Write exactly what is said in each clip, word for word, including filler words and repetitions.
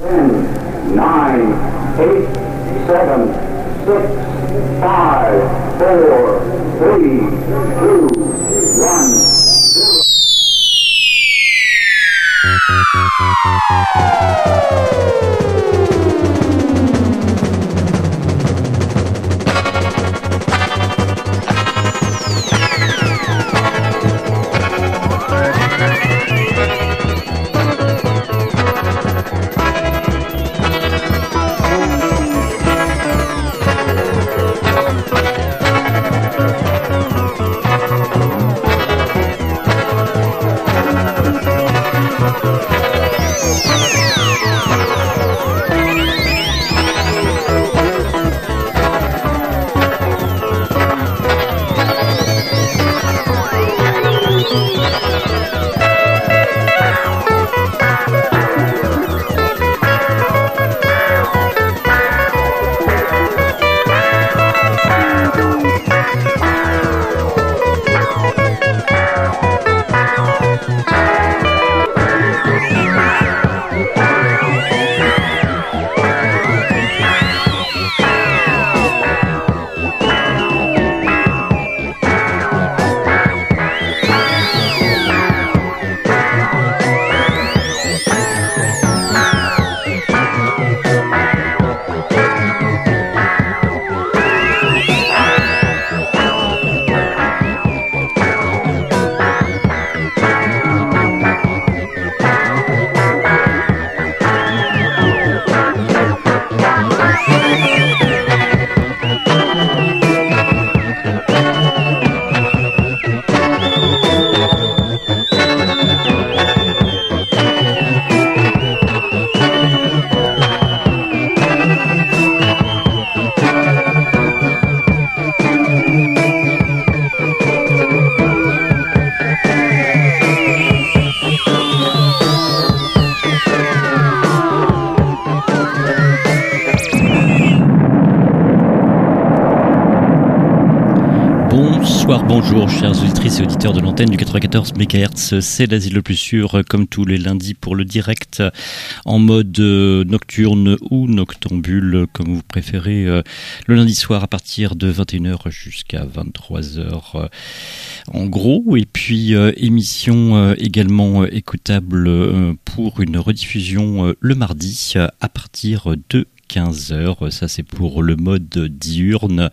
ten, nine, eight, seven, six, five, four, three, two, one, zero. Bonjour chers auditrices et auditeurs de l'antenne du quatre-vingt-quatorze mégahertz, c'est l'asile le plus sûr comme tous les lundis pour le direct en mode nocturne ou noctambule comme vous préférez, le lundi soir à partir de vingt et une heures jusqu'à vingt-trois heures en gros, et puis euh, émission euh, également euh, écoutable euh, pour une rediffusion euh, le mardi euh, à partir de quinze heures, ça c'est pour le mode diurne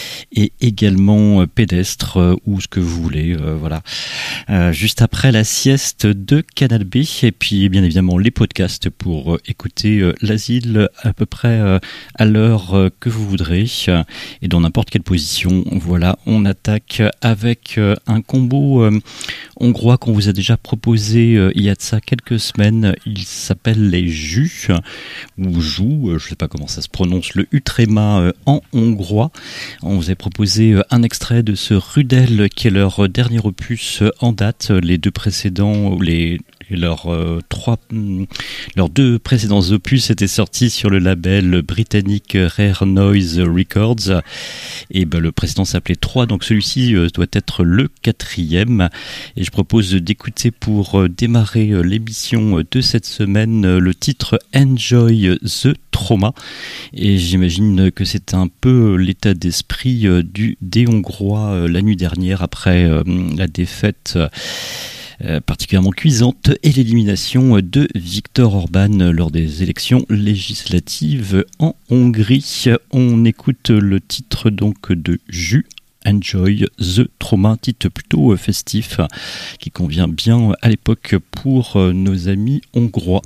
et également pédestre euh, ou ce que vous voulez, euh, voilà. Euh, juste après la sieste de Canal B et puis bien évidemment les podcasts pour euh, écouter euh, l'asile à peu près euh, à l'heure euh, que vous voudrez euh, et dans n'importe quelle position. Voilà, on attaque avec euh, un combo euh, hongrois qu'on vous a déjà proposé euh, il y a de ça quelques semaines. Il s'appelle les Jus ou Jou, euh, je sais pas comment ça se prononce, le Utrema euh, en hongrois. On vous a proposé euh, un extrait de ce Rudel qui est leur dernier opus euh, en date. Les deux précédents, les leurs euh, trois, leurs deux précédents opus étaient sortis sur le label britannique Rare Noise Records. Et ben, le précédent s'appelait trois, donc celui-ci euh, doit être le quatrième. Et je propose d'écouter pour euh, démarrer euh, l'émission de cette semaine euh, le titre Enjoy the Trauma. Et j'imagine que c'est un peu l'état d'esprit euh, du des Hongrois euh, la nuit dernière après euh, la défaite euh, Euh, particulièrement cuisante et l'élimination de Viktor Orban lors des élections législatives en Hongrie. On écoute le titre donc de Jus, Enjoy the Trauma, titre plutôt festif qui convient bien à l'époque pour nos amis hongrois.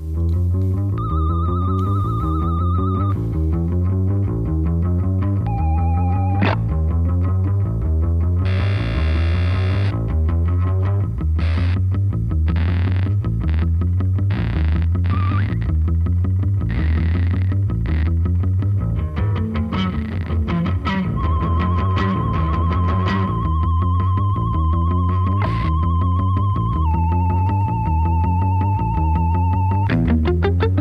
Thank you.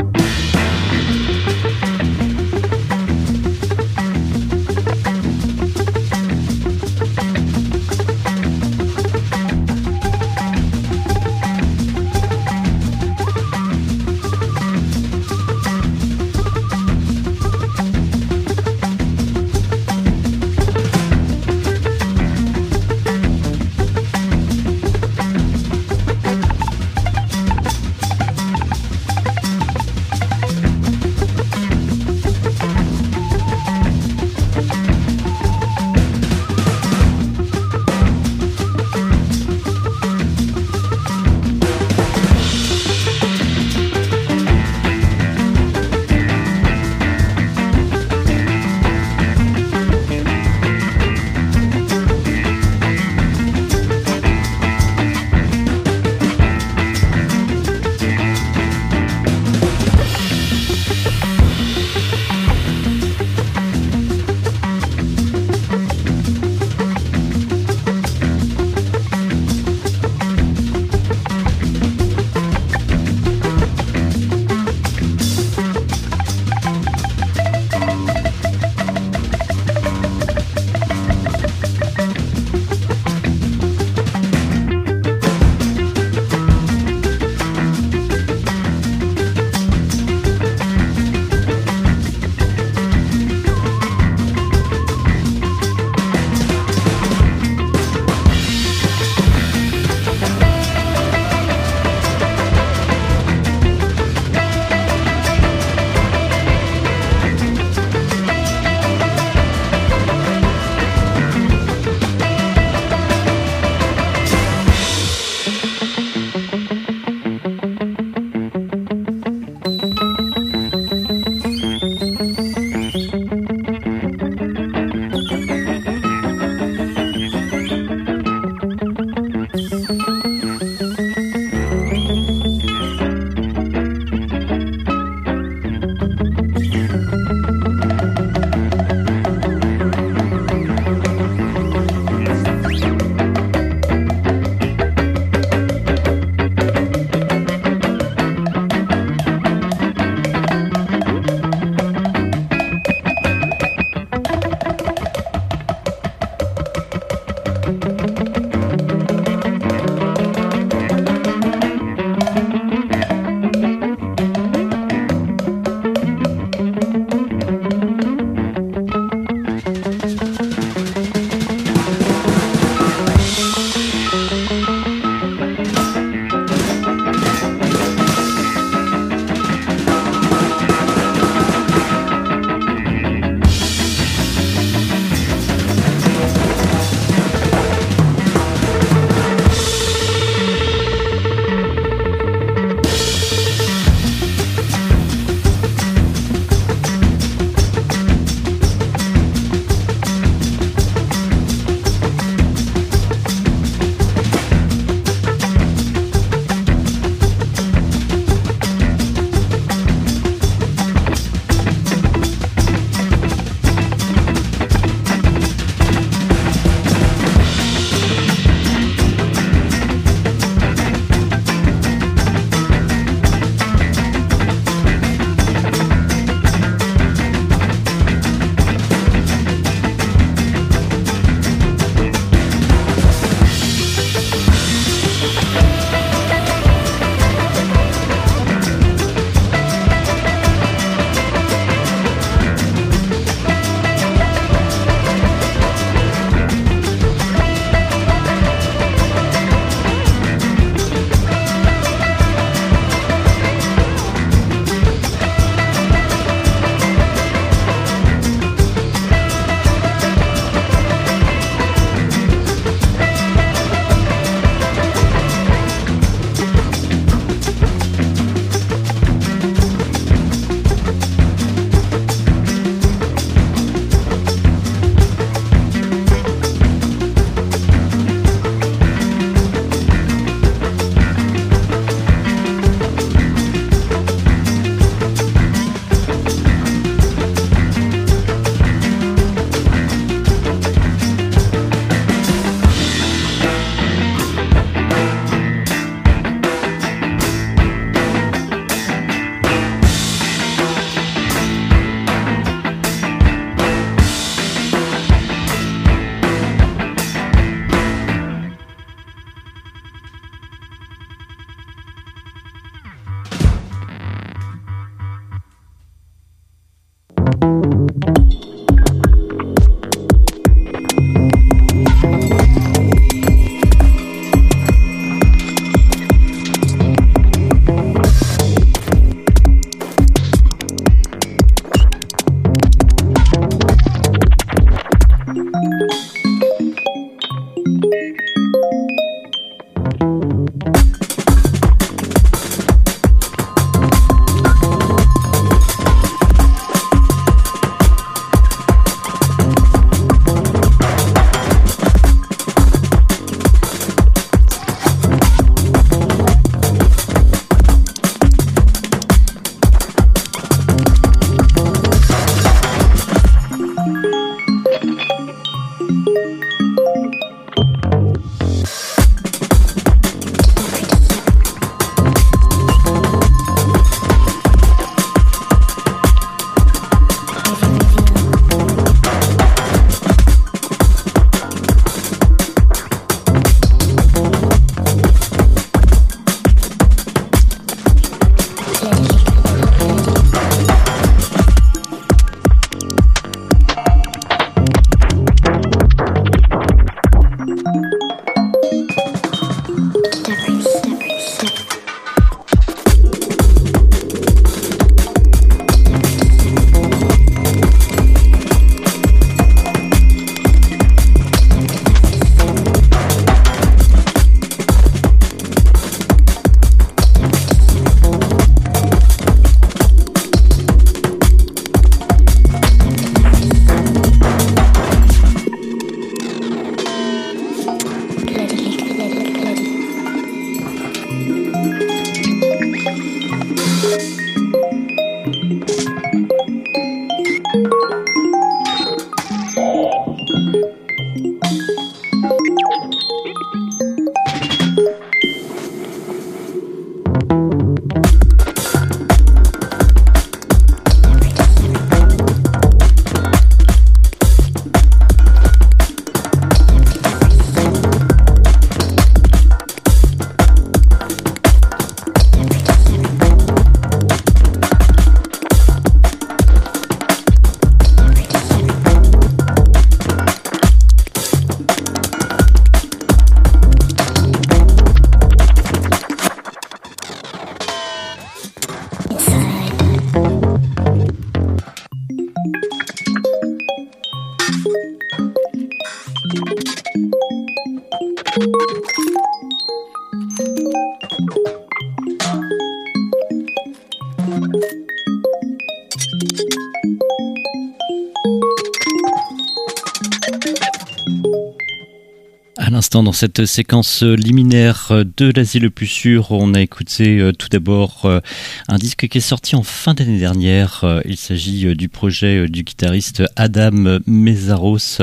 Dans cette séquence liminaire de l'Asie le plus sûr, on a écouté euh, tout d'abord euh, un disque qui est sorti en fin d'année dernière. Euh, il s'agit euh, du projet euh, du guitariste Adam Mézaros,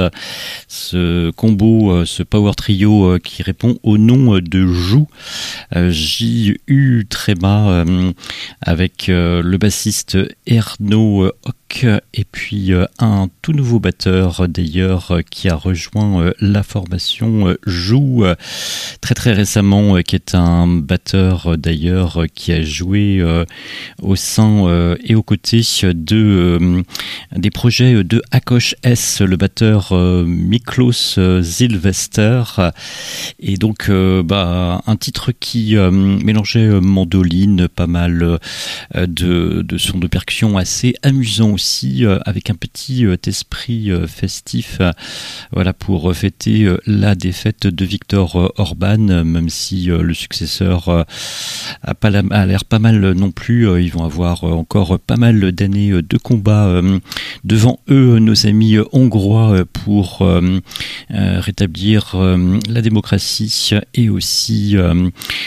ce combo, euh, ce power trio euh, qui répond au nom de Joux, euh, J U tréma, euh, avec euh, le bassiste Erno Hock et puis euh, un tout nouveau batteur d'ailleurs euh, qui a rejoint euh, la formation euh, Joux euh, très très récemment, euh, qui est un batteur euh, d'ailleurs euh, qui a joué euh, au sein euh, et aux côtés de euh, des projets de Akos S, le batteur euh, Miklos euh, Sylvester, et donc euh, bah, un titre qui euh, mélangeait euh, mandoline, pas mal euh, de, de sons de percussion assez amusants aussi, euh, avec un petit euh, esprit euh, festif, euh, voilà, pour euh, fêter euh, la défaite de Viktor euh, Orban, euh, même si euh, le successeur euh, a, pas la, a l'air pas mal non plus. Euh, ils vont avoir euh, encore pas mal d'années euh, de combat euh, devant eux, nos amis euh, hongrois, euh, pour euh, euh, rétablir euh, la démocratie et aussi euh,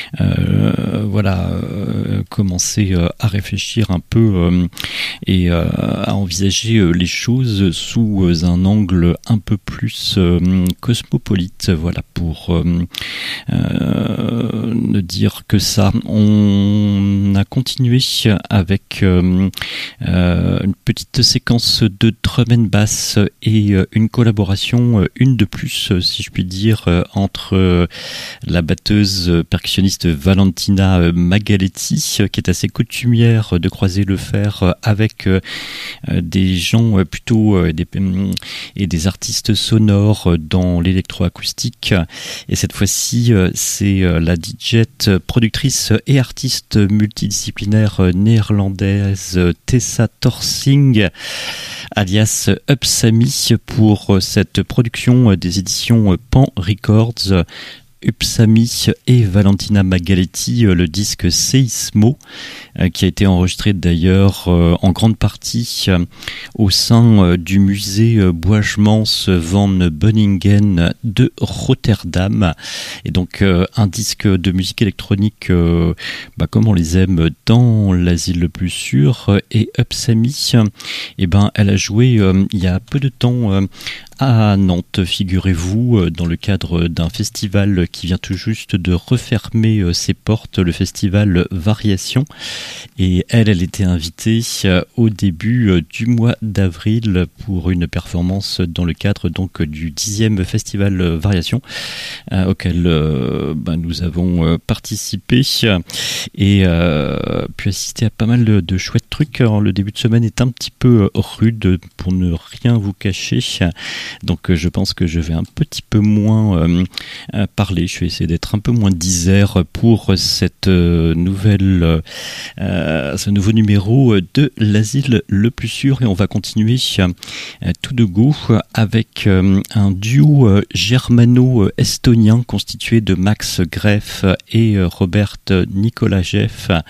euh, voilà euh, commencer euh, à réfléchir un peu euh, et euh, à envisager euh, les choses sous euh, un angle un peu plus euh, cosmopolite, voilà, pour euh, euh, ne dire que ça. On a continué avec euh, euh, une petite séquence de drum and bass et euh, une collaboration, euh, une de plus si je puis dire, euh, entre euh, la batteuse euh, percussionniste Valentina euh, Magaletti, euh, qui est assez coutumière de croiser le fer euh, avec avec euh, des gens euh, plutôt euh, des, et des artistes sonores dans l'électroacoustique. Et cette fois-ci, euh, c'est euh, la D J, productrice et artiste multidisciplinaire néerlandaise Tessa Torsing, alias Upsami, pour cette production des éditions Pan Records. Upsami et Valentina Magaletti, le disque Seismo, qui a été enregistré d'ailleurs en grande partie au sein du musée Boijmans van Beuningen de Rotterdam. Et donc un disque de musique électronique bah, comme on les aime dans l'asile le plus sûr. Et Upsami, eh ben, elle a joué il y a peu de temps à Nantes, figurez-vous, dans le cadre d'un festival qui vient tout juste de refermer ses portes, le festival Variation. Et elle, elle était invitée au début du mois d'avril pour une performance dans le cadre donc du dixième festival Variation, euh, auquel euh, ben, nous avons participé et euh, pu assister à pas mal de, de chouettes trucs. Alors, le début de semaine est un petit peu rude, pour ne rien vous cacher. Donc je pense que je vais un petit peu moins euh, parler, je vais essayer d'être un peu moins disert pour cette euh, nouvelle, euh, ce nouveau numéro de l'asile le plus sûr. Et on va continuer euh, tout de go avec euh, un duo euh, germano-estonien constitué de Max Greff et euh, Robert Nikolajev.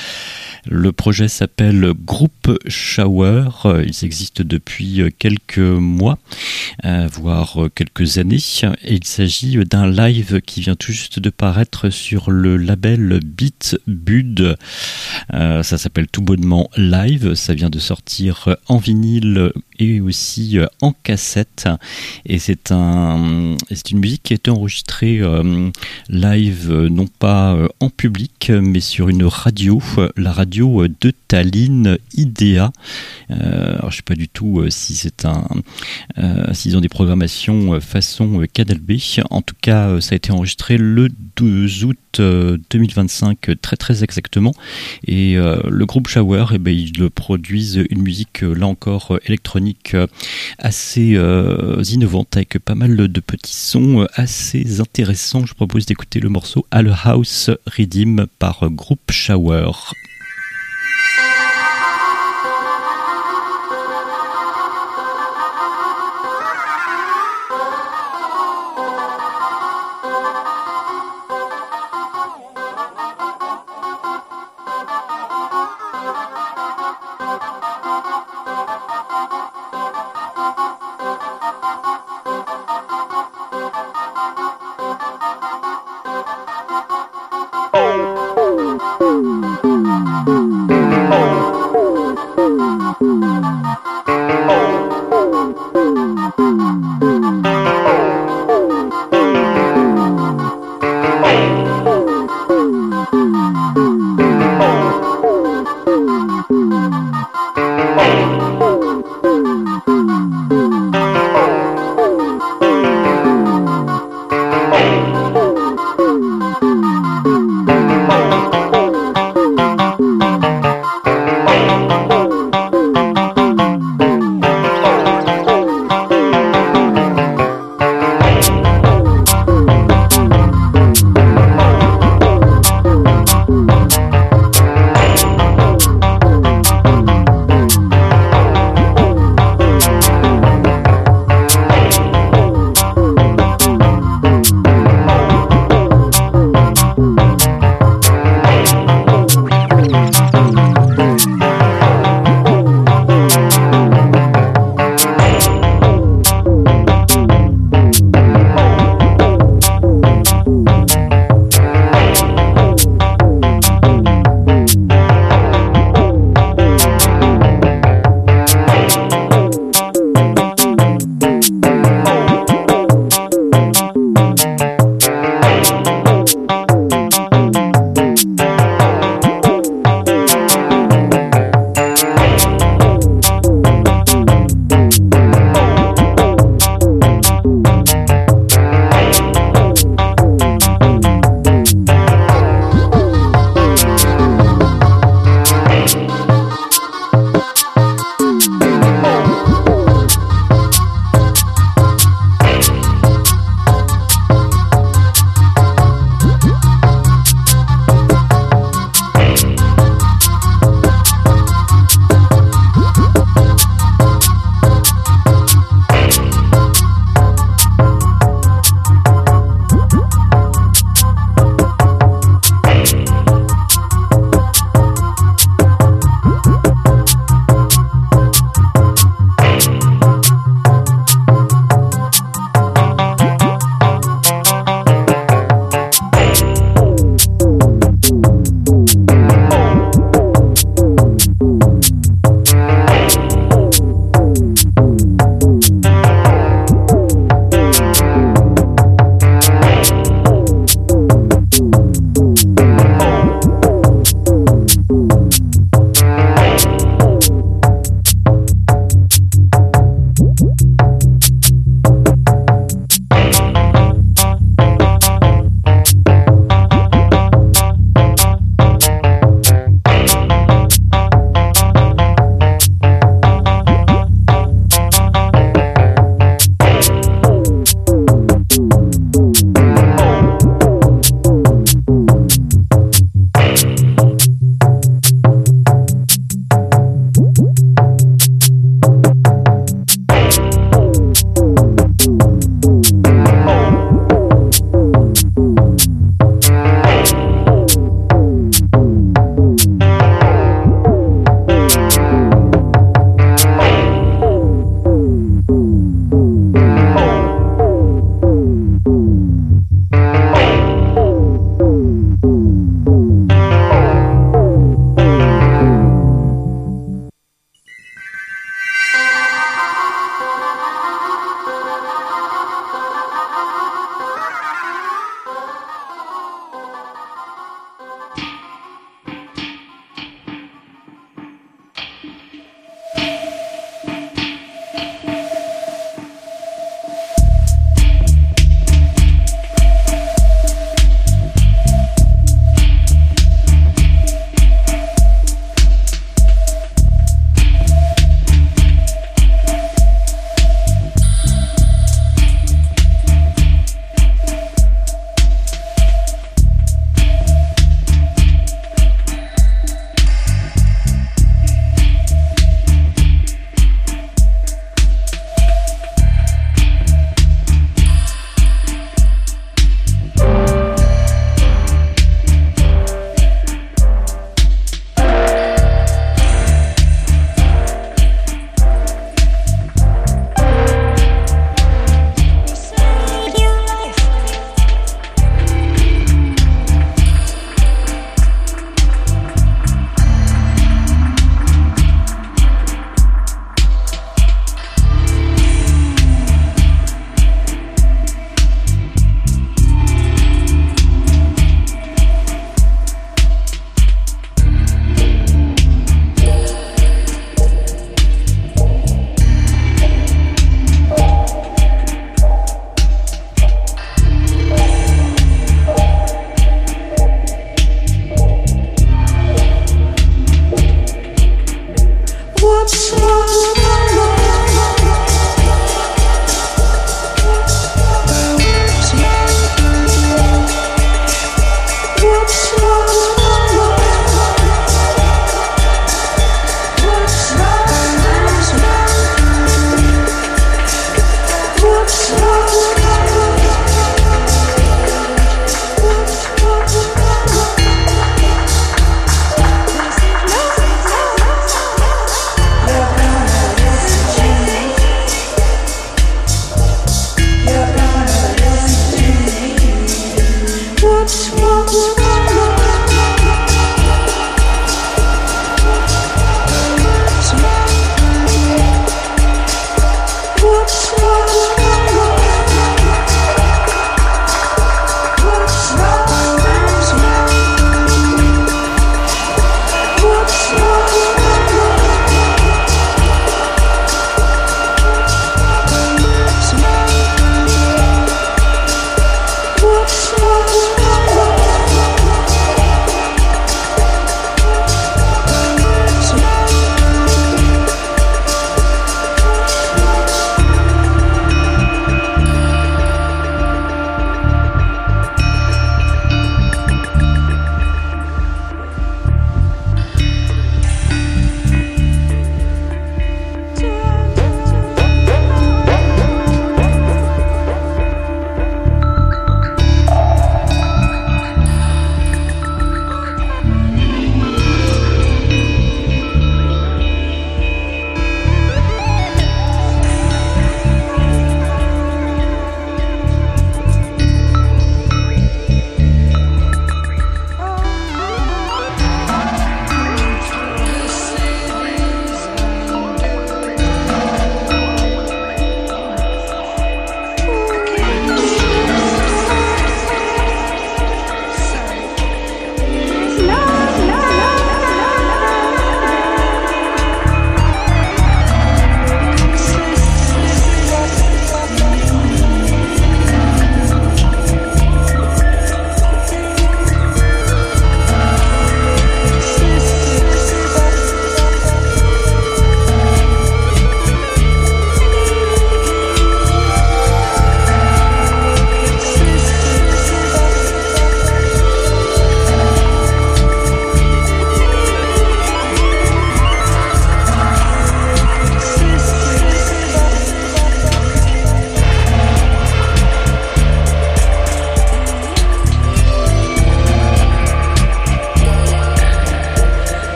Le projet s'appelle Group Shower. Ils existent depuis quelques mois, euh, voire quelques années. Et il s'agit d'un live qui vient tout juste de paraître sur le label Beat Bud. Euh, ça s'appelle tout bonnement Live. Ça vient de sortir en vinyle et aussi en cassette. Et c'est un, c'est une musique qui a été enregistrée euh, live, non pas en public, mais sur une radio, la radio de Tallinn, Idea. Euh, alors je sais pas du tout euh, si c'est un, euh, s'ils ont des programmations euh, façon euh, Canal B. En tout cas, euh, ça a été enregistré le deux août euh, deux mille vingt-cinq, très très exactement. Et euh, le groupe Shower, eh ben, ils produisent une musique euh, là encore euh, électronique euh, assez euh, innovante avec pas mal de petits sons euh, assez intéressants. Je propose d'écouter le morceau All House Redeem par euh, groupe Shower.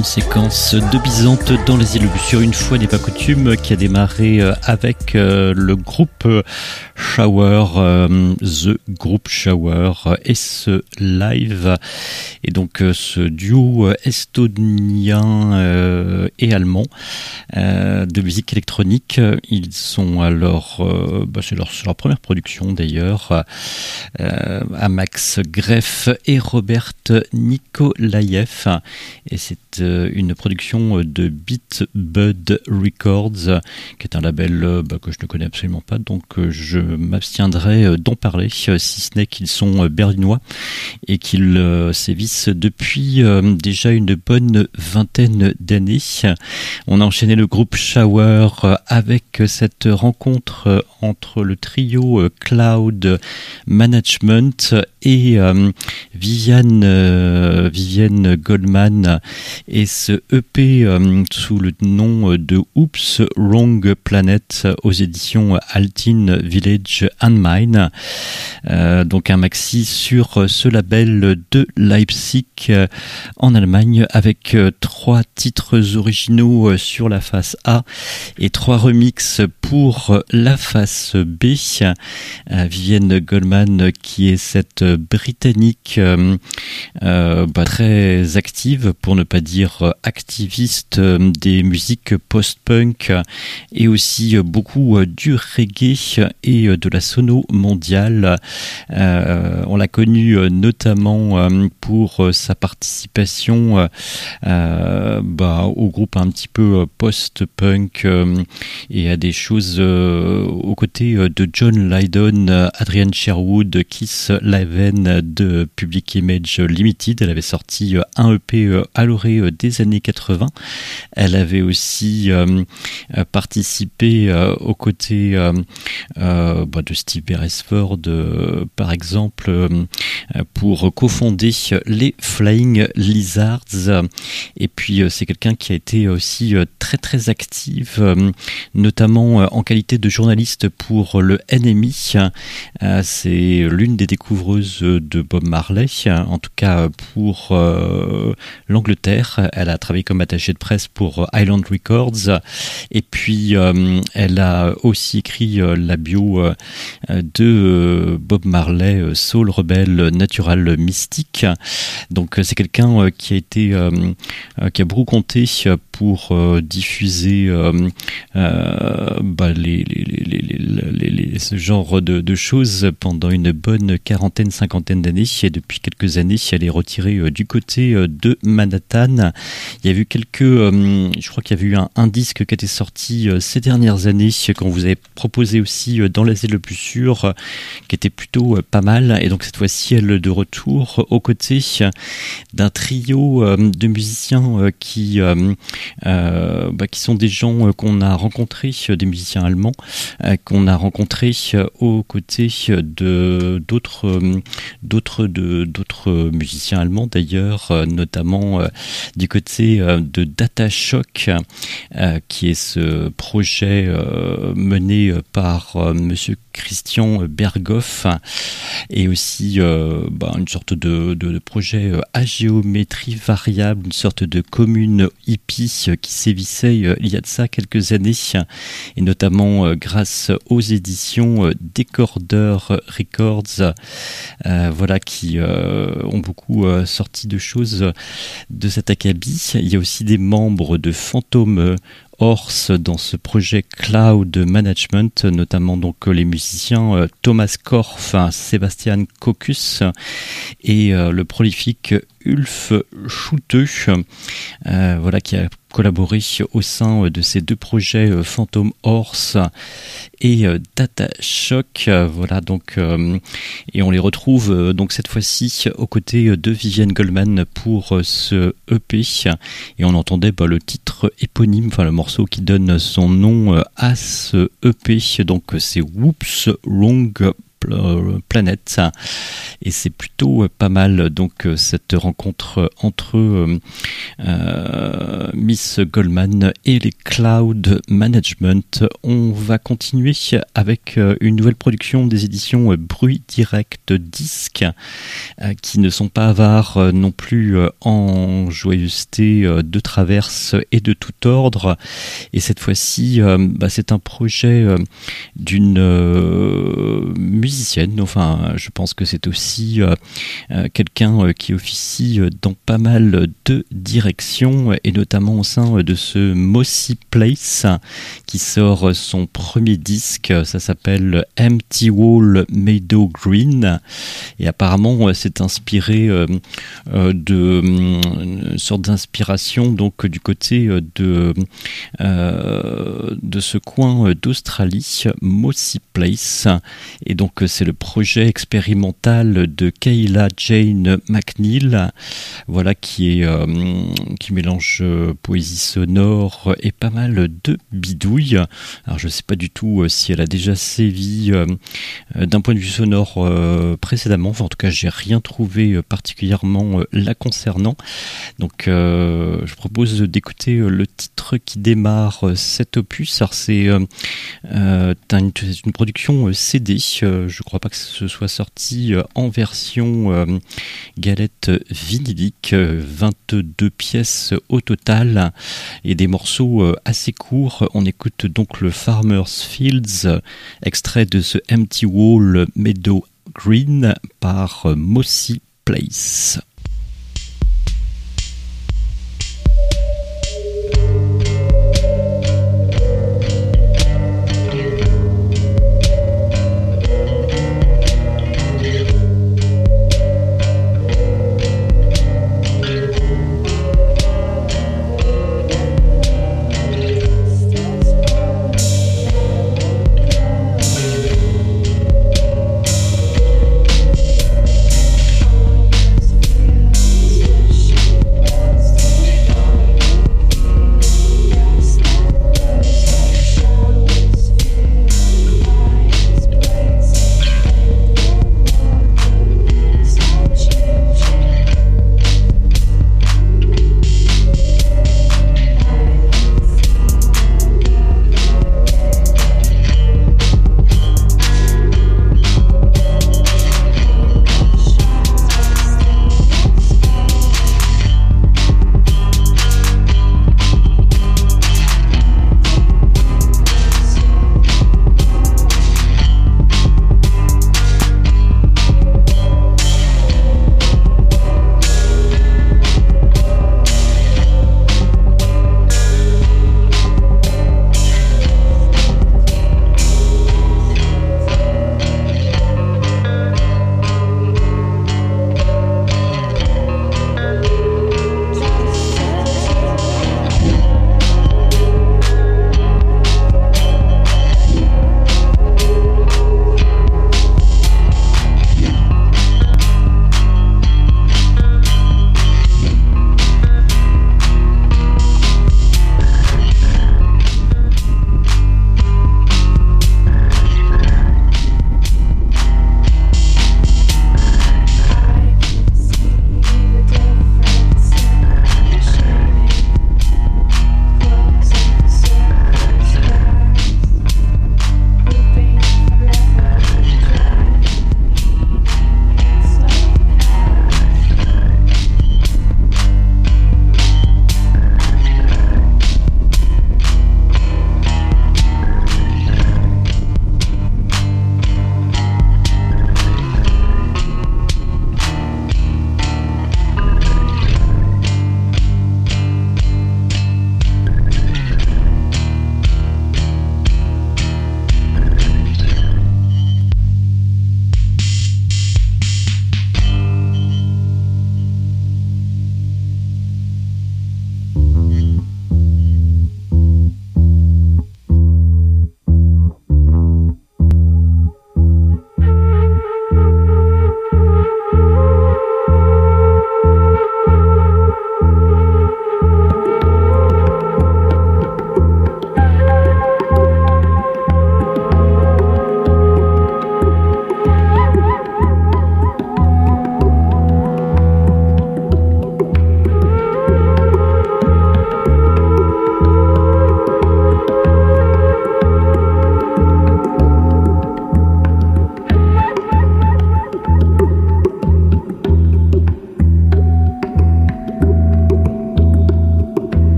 une séquence de Byzante dans les îles Bussure, une fois n'est pas coutume, qui a démarré avec le groupe Shower, euh, The Group Shower et ce live. Et donc ce duo estonien euh, et allemand euh, de musique électronique, ils sont alors, euh, bah c'est leur, leur première production d'ailleurs, euh, à Max Greff et Robert Nikolaev, et c'est euh, une production de Beat Bud Records, qui est un label euh, bah, que je ne connais absolument pas, donc euh, je m'abstiendrai d'en parler, si ce n'est qu'ils sont berlinois et qu'ils euh, sévissent depuis euh, déjà une bonne vingtaine d'années. On a enchaîné le groupe Shower avec cette rencontre entre le trio Cloud Management et euh, Viviane, euh, Vivienne Goldman, et ce E P euh, sous le nom de Oops Wrong Planet aux éditions Altin Village and Mine. Euh, donc un maxi sur ce label de Leipzig euh, en Allemagne, avec euh, trois titres originaux euh, sur la face A et trois remixes pour la face B. Euh, Vivienne Goldman, qui est cette britannique euh, euh, bah, très active, pour ne pas dire activiste, euh, des musiques post-punk et aussi euh, beaucoup euh, du reggae et euh, de la sono mondiale. Euh, on l'a connue euh, notamment euh, pour euh, sa participation euh, euh, bah, au groupe un petit peu euh, post-punk euh, et à des choses euh, aux côtés euh, de John Lydon, euh, Adrian Sherwood, Keith Laven de Public Image Limited. Elle avait sorti euh, un E P euh, à l'orée euh, des années quatre-vingts. Elle avait aussi euh, euh, participé euh, aux côtés euh, euh, bah, de Steve Beresford, euh, par exemple, euh, pour cofonder les Flying Lizards. Et puis euh, c'est quelqu'un qui a été aussi euh, très très active, euh, notamment euh, en qualité de journaliste pour le N M I. Euh, c'est l'une des découvreuses de Bob Marley, en tout cas pour euh, l'Angleterre. Elle a travaillé comme attachée de presse pour Island Records, et puis euh, elle a aussi écrit euh, la bio euh, de euh, Bob Marley, euh, Soul Rebel Natural Mystique. Donc c'est quelqu'un euh, qui a été euh, euh, qui a beaucoup compté pour euh, diffuser euh, euh, bah, les, les, les, les, les, les, ce genre de, de choses pendant une bonne quarantaine, cinquantaine d'années. Et depuis quelques années, elle est retirée euh, du côté euh, de Manhattan. Il y a eu quelques, euh, je crois qu'il y avait eu un, un disque qui était sorti euh, ces dernières années, qu'on vous avait proposé aussi euh, dans les îles le plus sûres, euh, qui était plutôt euh, pas mal. Et donc cette fois-ci, elle est de retour aux côtés d'un trio euh, de musiciens euh, qui euh, euh, bah, qui sont des gens euh, qu'on a rencontrés, euh, des musiciens allemands euh, qu'on a rencontrés euh, aux côtés de d'autres euh, d'autres de d'autres musiciens allemands d'ailleurs, euh, notamment euh, du côté euh, de Data Shock, euh, qui est ce projet euh, mené par euh, Monsieur Christian Berghoff, et aussi euh, bah, une sorte de, de, de projet à géométrie variable, une sorte de commune hippie qui sévissait euh, il y a de ça quelques années, et notamment euh, grâce aux éditions euh, Decorder Records, euh, voilà, qui euh, ont beaucoup euh, sorti de choses de cet acabit. Il y a aussi des membres de Phantom Horse dans ce projet Cloud Management, notamment donc les musiciens euh, Thomas Korff, Sébastien Cocus et euh, le prolifique Ulf Schutte, euh, voilà, qui a collaboré au sein de ces deux projets, euh, Phantom Horse et euh, Data Shock. Euh, voilà, donc euh, et on les retrouve euh, donc cette fois-ci aux côtés de Vivienne Goldman pour euh, ce E P, et on entendait bah, le titre éponyme, enfin le morceau qui donne son nom euh, à ce E P. Donc c'est Whoops Wrong Planet, et c'est plutôt pas mal donc cette rencontre entre euh, euh, Miss Goldman et les Cloud Management. On va continuer avec une nouvelle production des éditions Bruit Direct Disque, qui ne sont pas avares non plus en joyeuseté de traverse et de tout ordre. Et cette fois-ci, bah, c'est un projet d'une musicienne. Enfin, je pense que c'est aussi quelqu'un qui officie dans pas mal de directions, et notamment au sein de ce Mossy Place qui sort son premier disque. Ça s'appelle Empty Wall Meadow Green, et apparemment c'est inspiré euh, de une sorte d'inspiration donc du côté de euh, de ce coin d'Australie, Mossy Place. Et donc c'est le projet expérimental de Kayla Jane McNeil, voilà, qui est euh, qui mélange euh, poésie sonore et pas mal de bidouilles. Alors je sais pas du tout euh, si elle a déjà sévi euh, euh, d'un point de vue sonore euh, précédemment. Enfin, en tout cas, j'ai rien trouvé euh, particulièrement euh, la concernant. Donc euh, je propose d'écouter euh, le titre qui démarre euh, cet opus. Alors c'est euh, euh, une, une production euh, C D. Euh, je crois pas que ce soit sorti euh, en version euh, galette vinylique. euh, vingt-deux pièces au total et des morceaux euh, assez courts. On écoute donc le Farmer's Fields, extrait de ce Empty Wall Meadow Green par euh, Mossy Place.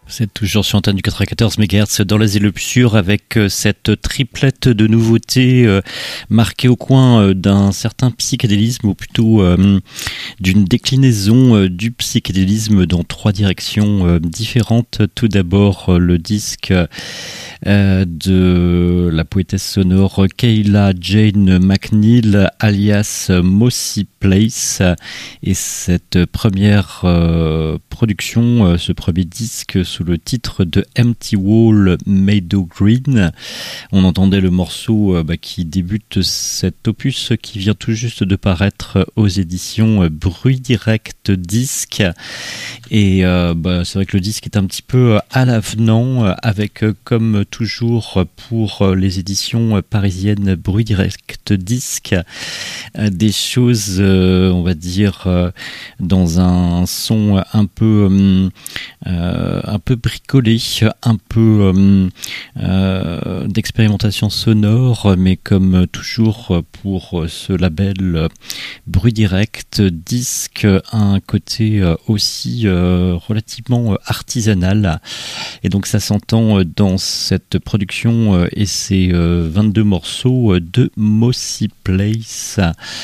Vous êtes toujours sur l'antenne du quatre-vingt-quatorze mégahertz dans l'Asie le plus sûr avec cette triplette de nouveautés euh, marquée au coin euh, d'un certain psychédélisme ou plutôt euh, d'une déclinaison euh, du psychédélisme dans trois directions euh, différentes. Tout d'abord euh, le disque euh, de la poétesse sonore Kayla Jane McNeil alias Mossy Place et cette première euh, production, euh, ce premier disque sous le titre de Empty Wall Meadow Green. On entendait le morceau euh, bah, qui débute cet opus qui vient tout juste de paraître aux éditions euh, Bruit Direct Disque. Et euh, bah, c'est vrai que le disque est un petit peu à l'avenant avec euh, comme toujours pour les éditions parisiennes Bruit Direct Disque euh, des choses euh, on va dire euh, dans un son un peu euh, un peu bricolé, un peu euh, euh, d'expérimentation sonore, mais comme toujours pour ce label Bruit Direct Disque, un côté aussi euh, relativement artisanal. Et donc ça s'entend dans cette production et ces vingt-deux morceaux de Mossy Place.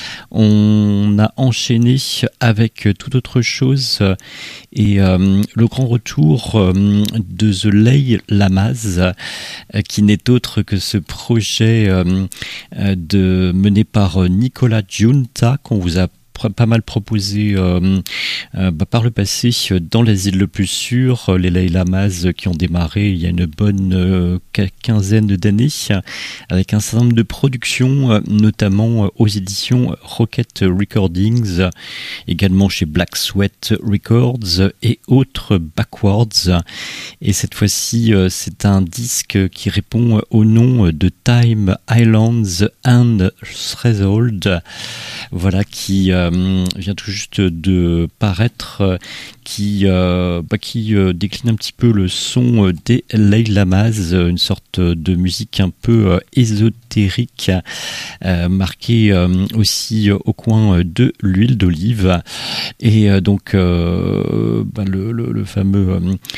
On a enchaîné avec toute autre chose et euh, le grand retour euh, de The Lay Lamas, euh, qui n'est autre que ce projet euh, de, mené par Nicolas Giunta qu'on vous a pas mal proposé euh, euh, bah, par le passé dans les îles le plus sûr, les Lay Lamas qui ont démarré il y a une bonne euh, quinzaine d'années avec un certain nombre de productions, notamment aux éditions Rocket Recordings, également chez Black Sweat Records et autres Backwards. Et cette fois-ci, euh, c'est un disque qui répond au nom de Time Islands and Threshold, voilà, qui euh, vient tout juste de paraître, qui, euh, bah, qui euh, décline un petit peu le son des Lay Lamas, une sorte de musique un peu euh, ésotérique, euh, marquée euh, aussi au coin de l'huile d'olive. Et euh, donc euh, bah, le, le, le fameux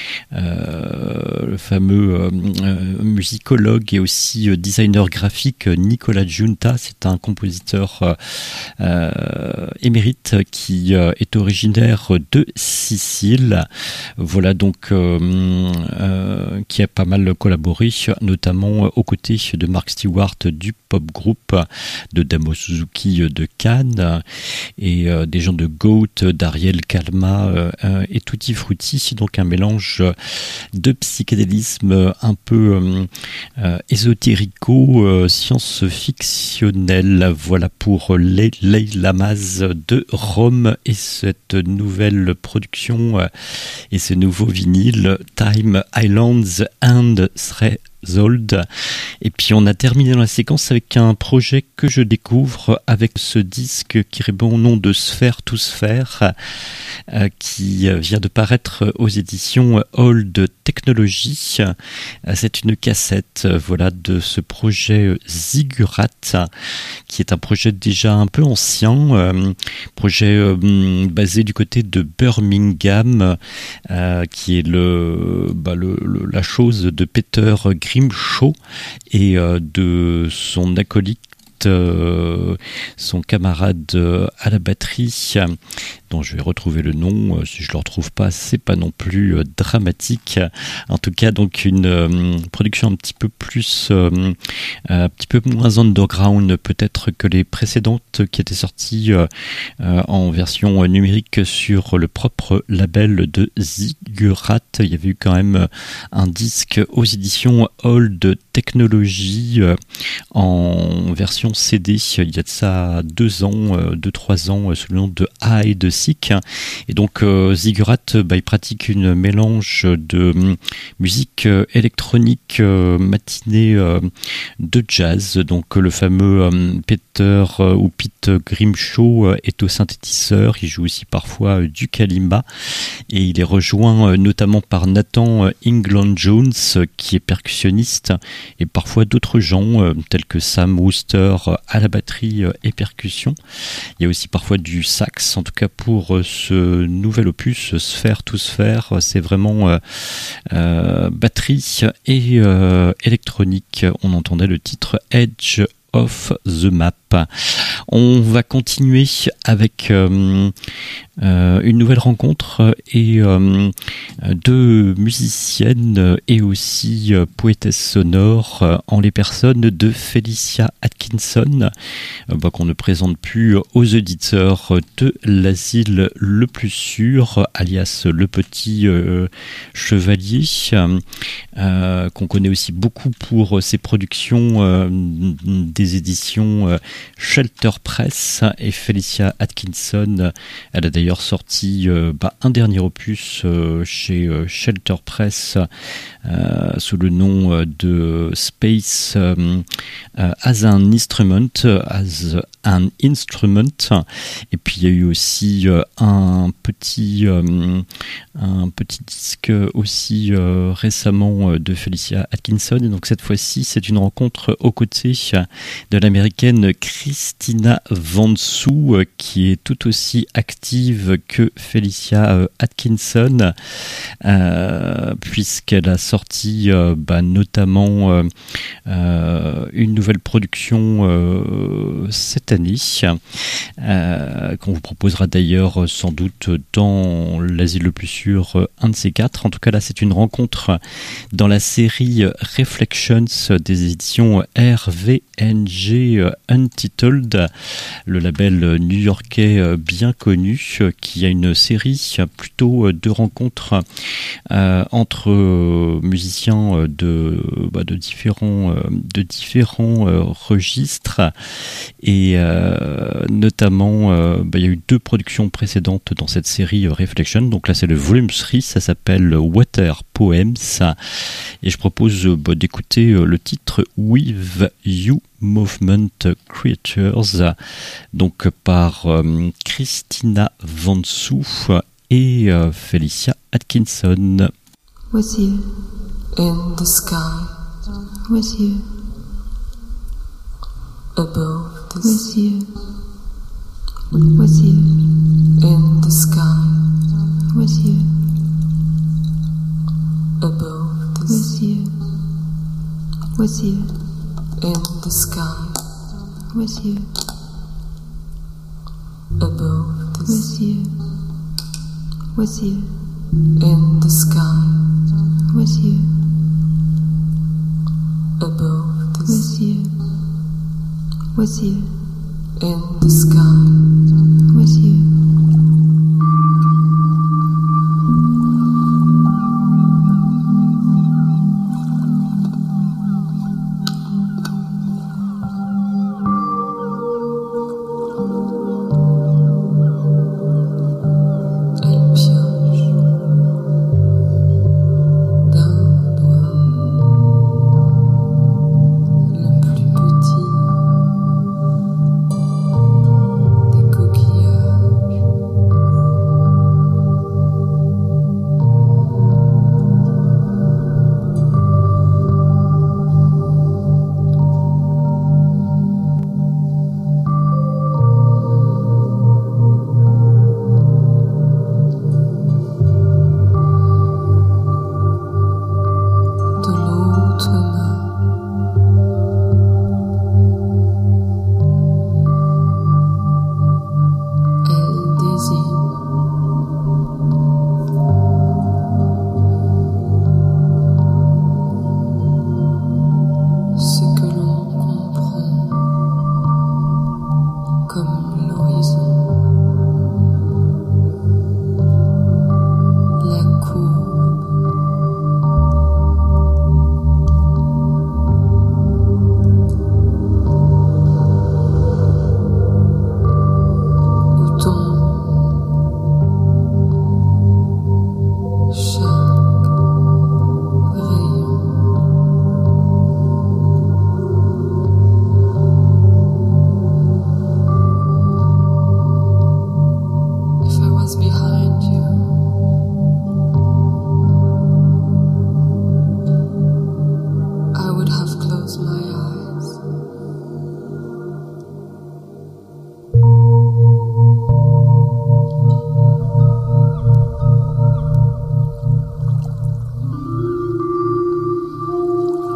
euh, le fameux euh, musicologue et aussi euh, designer graphique Nicolas Giunta, c'est un compositeur euh, émérite qui euh, est originaire de Sicile, voilà, donc euh, euh, qui a pas mal collaboré, notamment aux côtés de Mark Stewart du pop group, de Damo Suzuki de Cannes et euh, des gens de Goat, d'Ariel Calma euh, et Tutti Frutti, donc un mélange de psychédélisme un peu euh, ésotérico, euh, science-fictionnel. Voilà pour les Lay Lamas de Rome et cette nouvelle production euh, et ce nouveau vinyle Time Islands and Threshold. Et puis on a terminé dans la séquence avec un projet que je découvre avec ce disque qui répond au nom de Sphère to Sphère, euh, qui vient de paraître aux éditions Old Technology. C'est une cassette, voilà, de ce projet Ziggurat, qui est un projet déjà un peu ancien, euh, projet euh, basé du côté de Birmingham, euh, qui est le, bah, le, le la chose de Peter Grimshaw et euh, de son acolyte, euh, son camarade euh, à la batterie, dont je vais retrouver le nom. Euh, si je le retrouve pas, c'est pas non plus euh, dramatique. En tout cas, donc une euh, production un petit peu plus, euh, un petit peu moins underground peut-être que les précédentes qui étaient sorties euh, euh, en version numérique sur le propre label de Ziggurat. Il y avait eu quand même un disque aux éditions Old Technology euh, en version C D il y a de ça deux ans, euh, deux trois ans, euh, sous le nom de Hide Sick. Et donc euh, Ziggurat, bah, il pratique une mélange de euh, musique euh, électronique euh, matinée euh, de jazz. Donc euh, le fameux euh, Peter euh, ou Pete Grimshaw euh, est au synthétiseur. Il joue aussi parfois euh, du kalimba et il est rejoint euh, notamment par Nathan euh, England Jones euh, qui est percussionniste, et parfois d'autres gens euh, tels que Sam Wooster euh, à la batterie euh, et percussion. Il y a aussi parfois du sax, en tout cas pour pour ce nouvel opus Sphère to Sphère. C'est vraiment euh, euh, batterie et euh, électronique. On entendait le titre Edge of the Map. On va continuer avec euh, euh, une nouvelle rencontre et euh, deux musiciennes et aussi euh, poétesses sonores euh, en les personnes de Felicia Atkinson, euh, bah, qu'on ne présente plus aux auditeurs de l'asile le plus sûr, alias le petit euh, chevalier, euh, qu'on connaît aussi beaucoup pour ses productions euh, des éditions euh, Shelter Press. Et Felicia Atkinson, elle a d'ailleurs sorti euh, bah, un dernier opus euh, chez euh, Shelter Press euh, sous le nom euh, de Space euh, euh, as an Instrument, as an Instrument. Et puis il y a eu aussi euh, un petit euh, un petit disque aussi euh, récemment euh, de Felicia Atkinson. Et donc cette fois-ci, c'est une rencontre aux côtés de l'américaine Christina Vansou, euh, qui est tout aussi active que Felicia euh, Atkinson, euh, puisqu'elle a sorti euh, bah, notamment euh, euh, une nouvelle production euh, cette année, euh, qu'on vous proposera d'ailleurs sans doute dans l'Asile le plus sûr, euh, un de ces quatre. En tout cas là, c'est une rencontre dans la série Reflections des éditions R V N G Untitled, le label new-yorkais bien connu, qui a une série plutôt de rencontres euh, entre musiciens de, bah, de différents, de différents euh, registres, et euh, notamment euh, bah, il y a eu deux productions précédentes dans cette série Reflection. Donc là c'est le volume trois, ça s'appelle Water Poems, et je propose bah, d'écouter le titre With You Movement Creatures, donc par euh, Christina Vansou et euh, Felicia Atkinson. With you in the sky, with you above the with you, with you in the sky, with you above the with you, with you in the sky, with you above the with you, with you in the sky, with you above the with you, with you in the sky, with you. Coquillages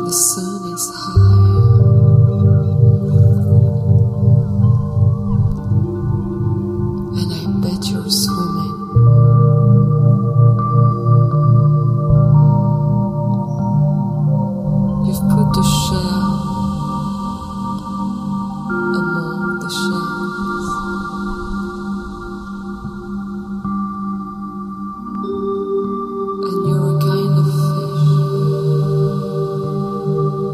The sun is high. And I bet you're swimming. You've put the shell among the shells. And you're a kind of fish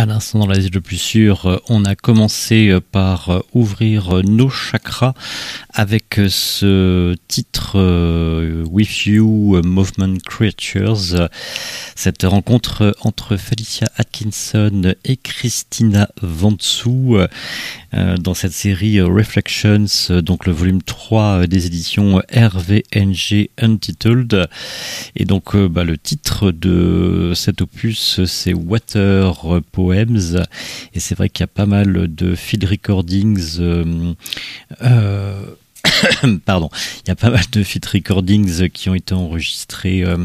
À l'instant dans l'Asie le plus sûr, on a commencé par ouvrir nos chakras avec ce titre euh, With You Movement Creatures, cette rencontre entre Felicia Atkinson et Christina Vantzou euh, dans cette série Reflections, donc le volume trois des éditions R V N G Untitled. Et donc euh, bah, le titre de cet opus, c'est Water Poems, et c'est vrai qu'il y a pas mal de field recordings euh, euh, pardon, il y a pas mal de field recordings qui ont été enregistrés euh,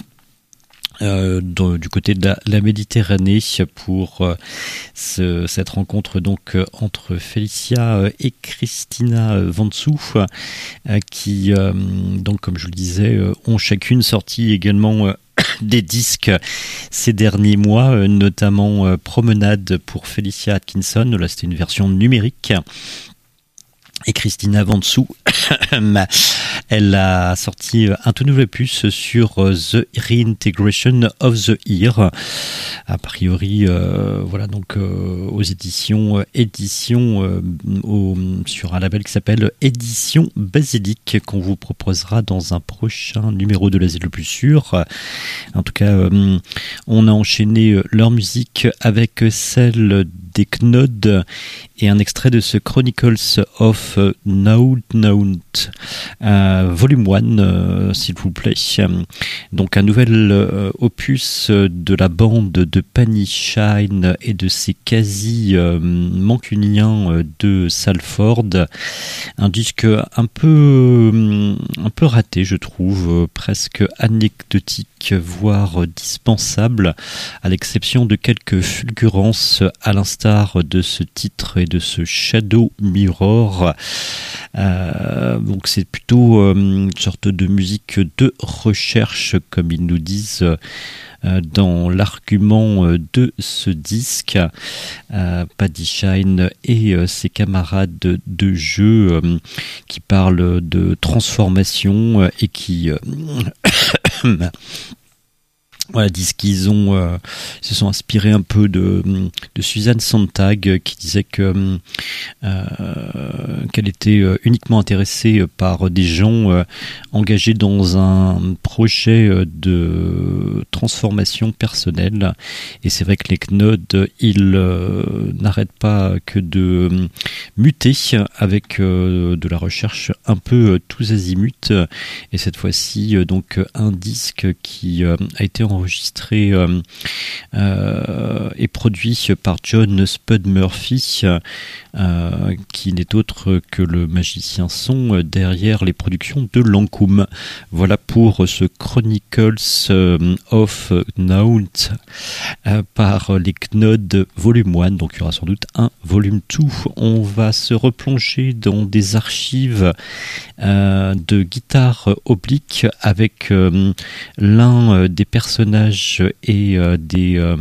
Euh, dans, du côté de la, la Méditerranée pour euh, ce, cette rencontre donc euh, entre Felicia euh, et Christina Vantzou euh, qui euh, donc comme je le disais euh, ont chacune sorti également euh, des disques ces derniers mois, euh, notamment euh, Promenade pour Felicia Atkinson, là c'était une version numérique. Et Christina Vantzou, elle a sorti un tout nouvel opus sur The Reintegration of the Ear, a priori, euh, voilà donc euh, aux éditions, éditions euh, au, sur un label qui s'appelle Édition Basilique, qu'on vous proposera dans un prochain numéro de l'Asie le plus sûr. En tout cas, euh, on a enchaîné leur musique avec celle des Knod et un extrait de ce Chronicles of Naut Naut euh, volume un, euh, s'il vous plaît. Donc un nouvel euh, opus de la bande de Penny Shine et de ses quasi euh, mancuniens euh, de Salford. Un disque un peu un peu raté, je trouve, euh, presque anecdotique, voire dispensable, à l'exception de quelques fulgurances à l'instar de ce titre et de ce Shadow Mirror. Euh, donc c'est plutôt euh, une sorte de musique de recherche, comme ils nous disent euh, dans l'argument de ce disque. Euh, Paddy Shine et euh, ses camarades de, de jeu euh, qui parlent de transformation euh, et qui euh, voilà, disent qu'ils ont euh, se sont inspirés un peu de, de Suzanne Sontag, qui disait que euh, qu'elle était uniquement intéressée par des gens euh, engagés dans un projet de transformation personnelle. Et c'est vrai que les Knod, ils euh, n'arrêtent pas que de muter avec euh, de la recherche un peu euh, tous azimuts. Et cette fois-ci, euh, donc un disque qui euh, a été en enregistré euh, euh, et produit par John Spud Murphy, euh, qui n'est autre que le magicien son derrière les productions de Lancôme. Voilà pour ce Chronicles of Naut euh, par les Knod volume un, donc il y aura sans doute un volume deux. On va se replonger dans des archives euh, de guitare oblique avec euh, l'un des personnages et euh, des, euh,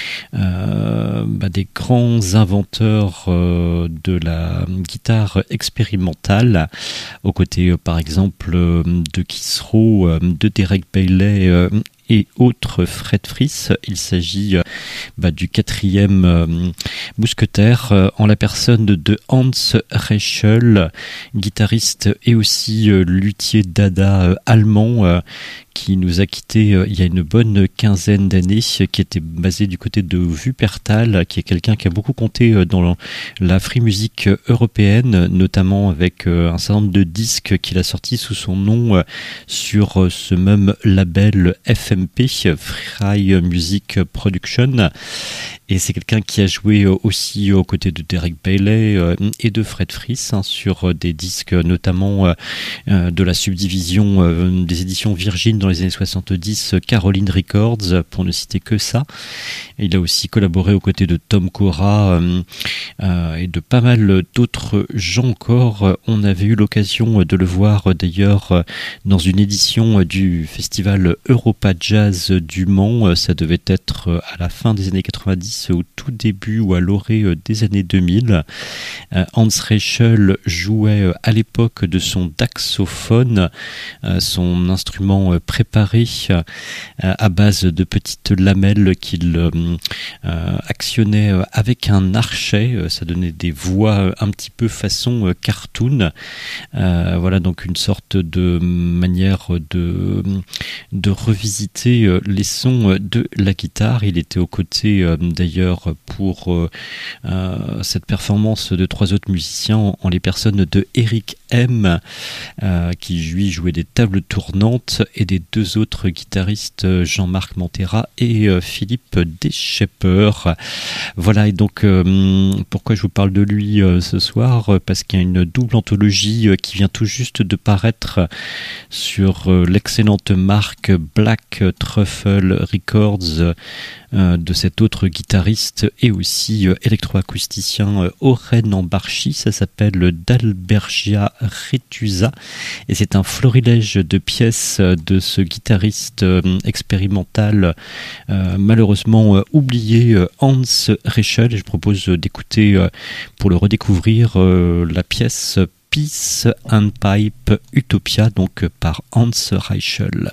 euh, bah, des grands inventeurs euh, de la guitare expérimentale, aux côtés euh, par exemple euh, de Keith Rowe, euh, de Derek Bailey euh, et autres Fred Fries. Il s'agit euh, bah, du quatrième euh, mousquetaire euh, en la personne de Hans Reichel, guitariste et aussi euh, luthier dada euh, allemand, euh, qui nous a quittés euh, il y a une bonne quinzaine d'années, qui était basé du côté de Wuppertal, qui est quelqu'un qui a beaucoup compté euh, dans la free music européenne, notamment avec euh, un certain nombre de disques qu'il a sortis sous son nom euh, sur euh, ce même label F M P, Free Music Production. Et c'est quelqu'un qui a joué aussi aux côtés de Derek Bailey euh, et de Fred Fries hein, sur des disques notamment euh, euh, de la subdivision euh, des éditions Virgin dans les années soixante-dix, Caroline Records, pour ne citer que ça. Et il a aussi collaboré aux côtés de Tom Cora euh, euh, et de pas mal d'autres gens encore. On avait eu l'occasion de le voir d'ailleurs dans une édition du festival Europa Jazz jazz du Mans. Ça devait être à la fin des années quatre-vingt-dix, au tout début ou à l'orée des années deux mille. Hans Reichel jouait à l'époque de son daxophone, son instrument préparé à base de petites lamelles qu'il actionnait avec un archet. Ça donnait des voix un petit peu façon cartoon. Voilà donc une sorte de manière de, de revisiter les sons de la guitare. Il était aux côtés d'ailleurs pour euh, cette performance de trois autres musiciens en, en les personnes de Eric M euh, qui lui jouait des tables tournantes et des deux autres guitaristes Jean-Marc Montera et euh, Philippe Deschepper. Voilà, et donc euh, pourquoi je vous parle de lui euh, ce soir? Parce qu'il y a une double anthologie euh, qui vient tout juste de paraître sur euh, l'excellente marque Black Truffle Records euh, de cet autre guitariste et aussi euh, électroacousticien euh, Oren Ambarchi. Ça s'appelle d'Albergia Retusa et c'est un florilège de pièces de ce guitariste euh, expérimental euh, malheureusement euh, oublié euh, Hans Reichel. Je propose d'écouter euh, pour le redécouvrir euh, la pièce Peace and Pipe Utopia, donc par Hans Reichel.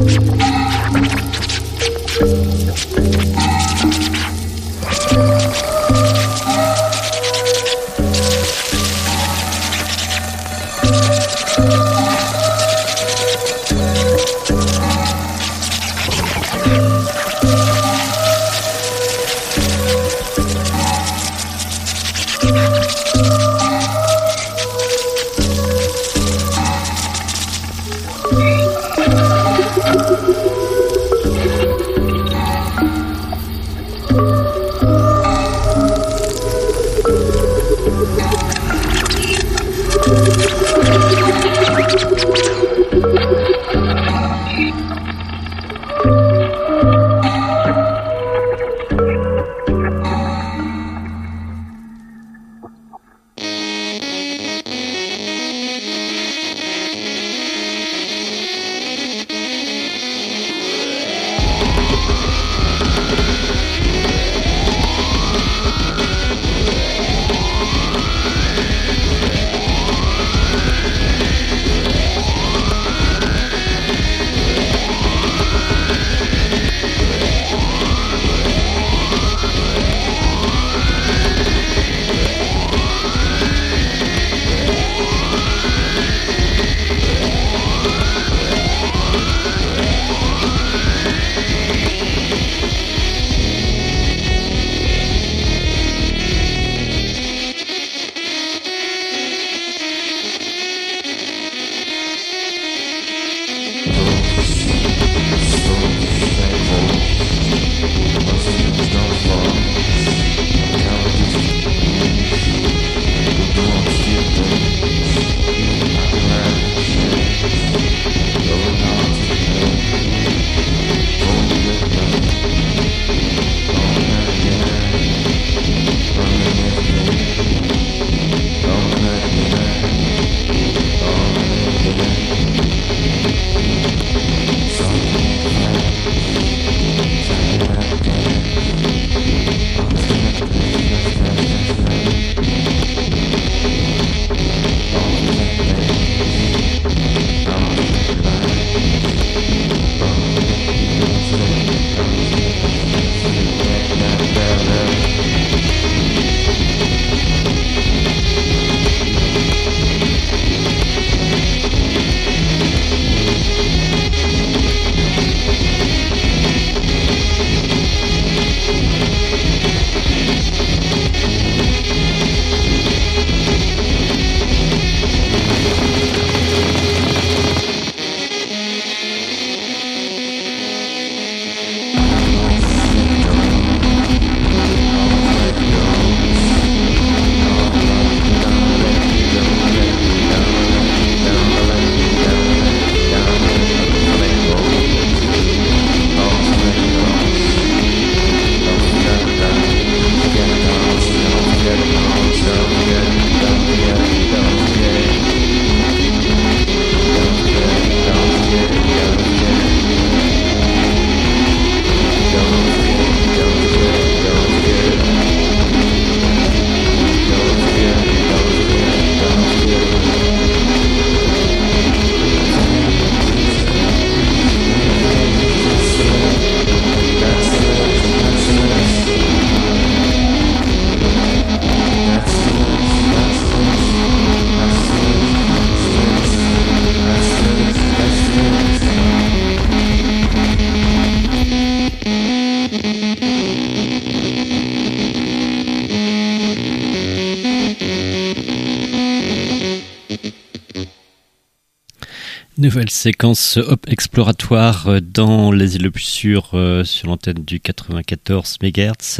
Nouvelle séquence hop exploratoire dans l'Asie le plus sûr euh, sur l'antenne du quatre-vingt-quatorze mégahertz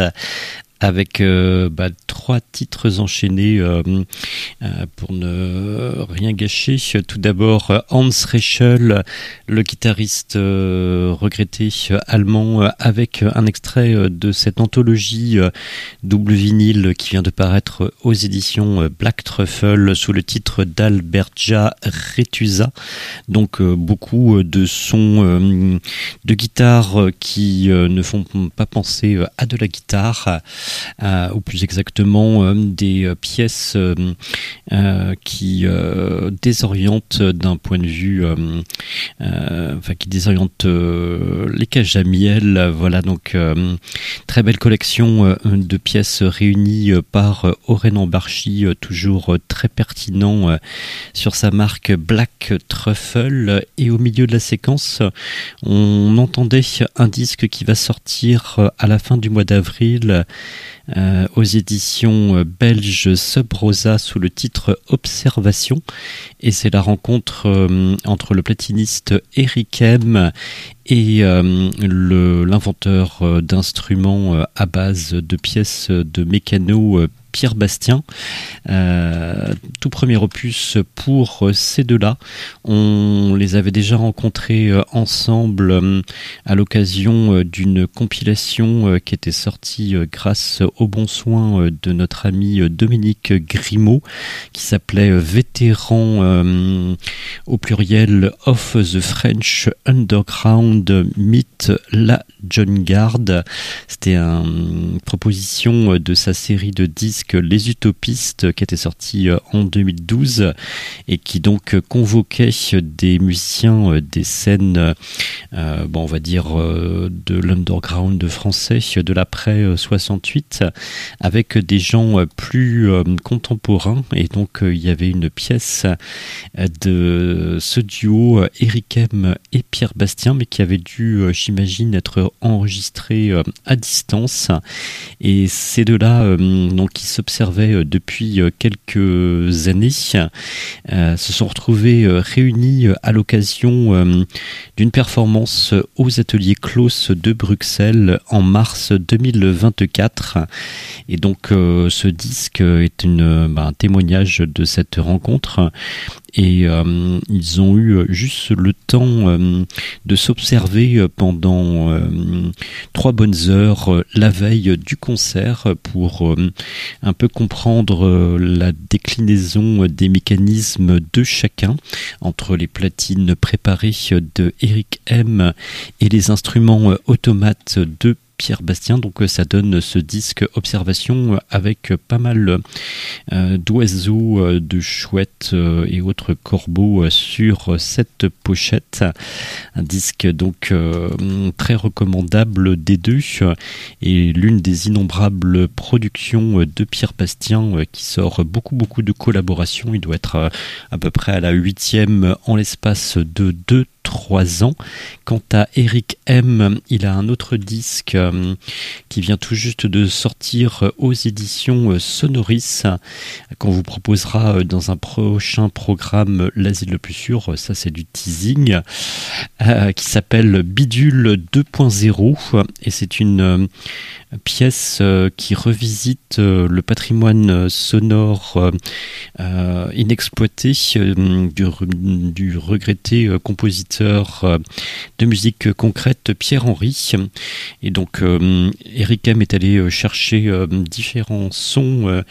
avec euh, bah, trois titres enchaînés euh, euh, pour ne rien gâcher. Tout d'abord Hans Reichel, le guitariste euh, regretté euh, allemand, euh, avec un extrait euh, de cette anthologie euh, double vinyle qui vient de paraître aux éditions euh, Black Truffle sous le titre d'Alberja Retusa. Donc euh, beaucoup de sons euh, de guitare euh, qui euh, ne font pas penser euh, à de la guitare. euh, ou plus exactement euh, des pièces euh, euh, qui euh, désorientent d'un point de vue, euh, euh, enfin qui désorientent euh, les cages à miel. Voilà, donc euh, très belle collection euh, de pièces réunies par Oren Ambarchi, euh, toujours très pertinent euh, sur sa marque Black Truffle. Et au milieu de la séquence, on entendait un disque qui va sortir à la fin du mois d'avril euh, aux éditions belges Sub Rosa sous le titre Observation. Et c'est la rencontre euh, entre le platiniste Eric M et euh, le, l'inventeur euh, d'instruments euh, à base de pièces de mécano euh, Pierre Bastien. Euh, tout premier opus pour ces deux-là. On les avait déjà rencontrés ensemble euh, à l'occasion d'une compilation euh, qui était sortie euh, grâce au bon soin euh, de notre ami Dominique Grimaud, qui s'appelait Vétéran euh, au pluriel of the French Underground Meet la John Guard. C'était une proposition de sa série de disques Les Utopistes qui était sorti en deux mille douze et qui donc convoquait des musiciens des scènes, euh, bon, on va dire euh, de l'underground français de l'après soixante-huit, avec des gens plus euh, contemporains. Et donc euh, il y avait une pièce de ce duo Eric M et Pierre Bastien, mais qui avait dû, euh, j'imagine, être enregistré euh, à distance. Et ces deux-là, euh, donc qui s'observaient depuis quelques années, euh, se sont retrouvés euh, réunis à l'occasion euh, d'une performance aux ateliers Klaus de Bruxelles en mars deux mille vingt-quatre. Et donc euh, ce disque est une, bah, un témoignage de cette rencontre. Et euh, ils ont eu juste le temps euh, de s'observer pendant euh, trois bonnes heures euh, la veille du concert pour euh, un peu comprendre euh, la déclinaison des mécanismes de chacun entre les platines préparées de Eric M et les instruments euh, automates de Pierre Bastien. Donc ça donne ce disque Observation avec pas mal euh, d'oiseaux, euh, de chouettes euh, et autres corbeaux euh, sur cette pochette. Un disque donc euh, très recommandable des deux et l'une des innombrables productions de Pierre Bastien euh, qui sort beaucoup beaucoup de collaborations. Il doit être euh, à peu près à la huitième en l'espace de deux trois ans. Quant à Eric M, il a un autre disque euh, qui vient tout juste de sortir aux éditions Sonoris, qu'on vous proposera dans un prochain programme L'Asile le plus sûr. Ça, c'est du teasing, euh, qui s'appelle Bidule deux point zéro, et c'est une euh, pièce euh, qui revisite euh, le patrimoine sonore euh, euh, inexploité euh, du, du regretté euh, compositeur euh, de musique concrète Pierre Henry. Et donc euh, Eric M est allé euh, chercher euh, différents sons euh,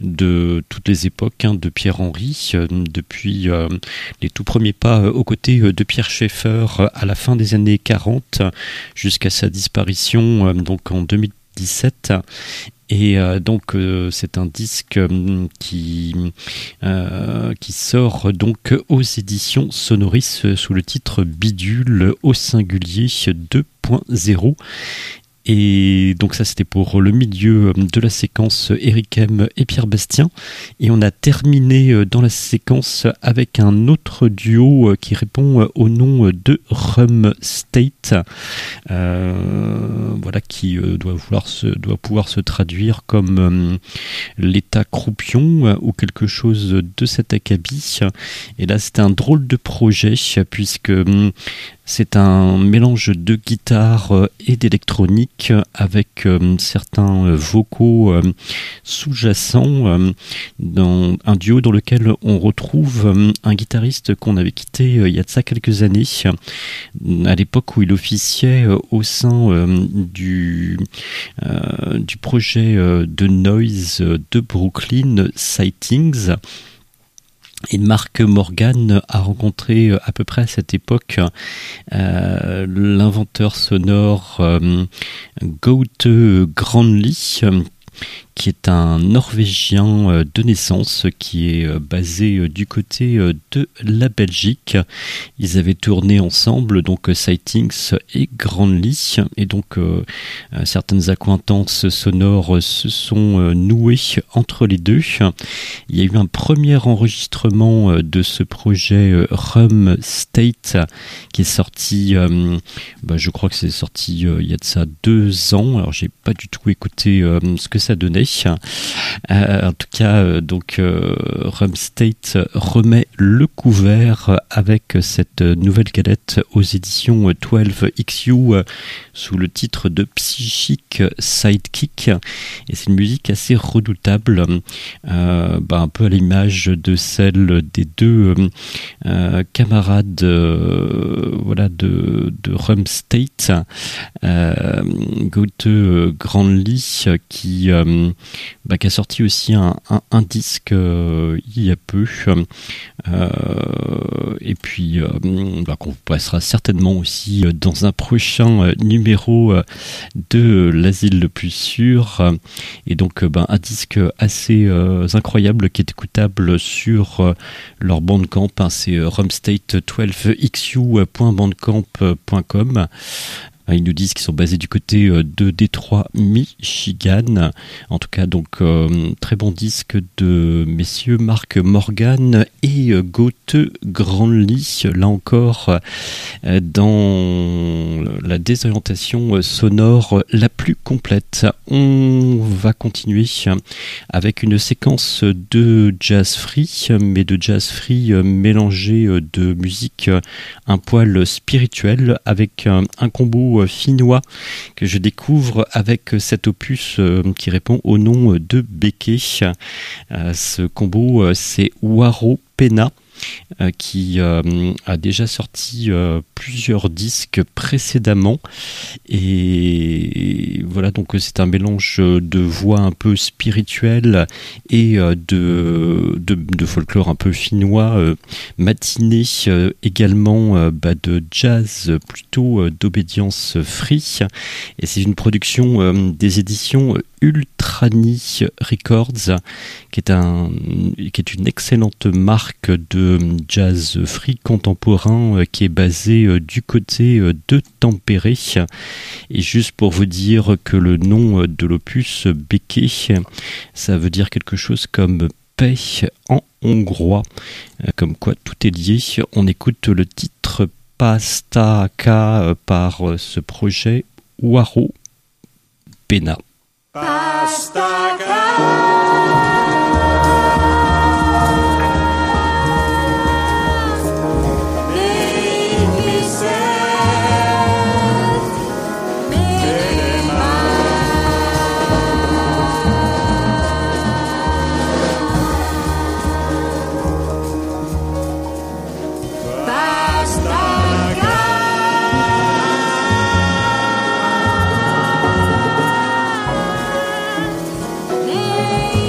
de toutes les époques hein, de Pierre Henry, euh, depuis euh, les tout premiers pas euh, aux côtés euh, de Pierre Schaeffer euh, à la fin des années quarante jusqu'à sa disparition euh, donc en deux mille dix-sept. Et euh, donc euh, c'est un disque euh, qui euh, qui sort donc aux éditions Sonoris euh, sous le titre Bidule au singulier deux point zéro. Et donc ça c'était pour le milieu de la séquence Eric M et Pierre Bastien, et on a terminé dans la séquence avec un autre duo qui répond au nom de Rum State, euh, voilà, qui doit, vouloir se, doit pouvoir se traduire comme euh, l'état croupion ou quelque chose de cet acabit. Et là c'est un drôle de projet puisque euh, c'est un mélange de guitare et d'électronique avec euh, certains euh, vocaux euh, sous-jacents euh, dans un duo dans lequel on retrouve euh, un guitariste qu'on avait quitté euh, il y a de ça quelques années, à l'époque où il officiait euh, au sein euh, du, euh, du projet euh, de noise de Brooklyn, Sightings. Et Mark Morgan a rencontré à peu près à cette époque euh, l'inventeur sonore euh, Gaute Granly, qui est un Norvégien de naissance, qui est basé du côté de la Belgique. Ils avaient tourné ensemble, donc Sightings et Grandly, et donc euh, certaines accointances sonores se sont nouées entre les deux. Il y a eu un premier enregistrement de ce projet Rum State qui est sorti, euh, bah, je crois que c'est sorti euh, il y a de ça deux ans. Alors j'ai pas du tout écouté euh, ce que ça donnait. Euh, en tout cas, euh, donc euh, Rum State remet le couvert avec cette nouvelle galette aux éditions douze X U euh, sous le titre de Psychic Sidekick, et c'est une musique assez redoutable, euh, bah, un peu à l'image de celle des deux euh, euh, camarades euh, voilà de, de Rum State, euh, Goethe Grandly, qui euh, bah, qui a sorti aussi un, un, un disque euh, il y a peu, euh, et puis euh, bah, qu'on passera certainement aussi dans un prochain numéro de l'Asile le plus sûr, et donc bah, un disque assez euh, incroyable qui est écoutable sur euh, leur Bandcamp, hein, c'est rumstate douze x u point bandcamp point com. Ils nous disent qu'ils sont basés du côté de Détroit, Michigan. En tout cas, donc, euh, très bon disque de messieurs Mark Morgan et euh, Goethe Grandly. Là encore, euh, dans la désorientation sonore la plus complète. On va continuer avec une séquence de jazz free, mais de jazz free mélangé de musique un poil spirituelle, avec un, un combo finnois que je découvre avec cet opus euh, qui répond au nom de Beke. Euh, ce combo, euh, c'est Waro Pena, euh, qui euh, a déjà sorti euh, plusieurs disques précédemment, et voilà, donc c'est un mélange de voix un peu spirituelle et euh, de, de, de folklore un peu finnois, euh, matiné euh, également euh, bah, de jazz plutôt euh, d'obédience free, et c'est une production euh, des éditions Ultrani Records, qui est, un, qui est une excellente marque de jazz free contemporain euh, qui est basée euh, du côté euh, de Tampere. Et juste pour vous dire que le nom de l'opus Beke, ça veut dire quelque chose comme paix en hongrois, euh, comme quoi tout est lié. On écoute le titre Pastaka par euh, ce projet Waro Pena. Pastaka. Hey!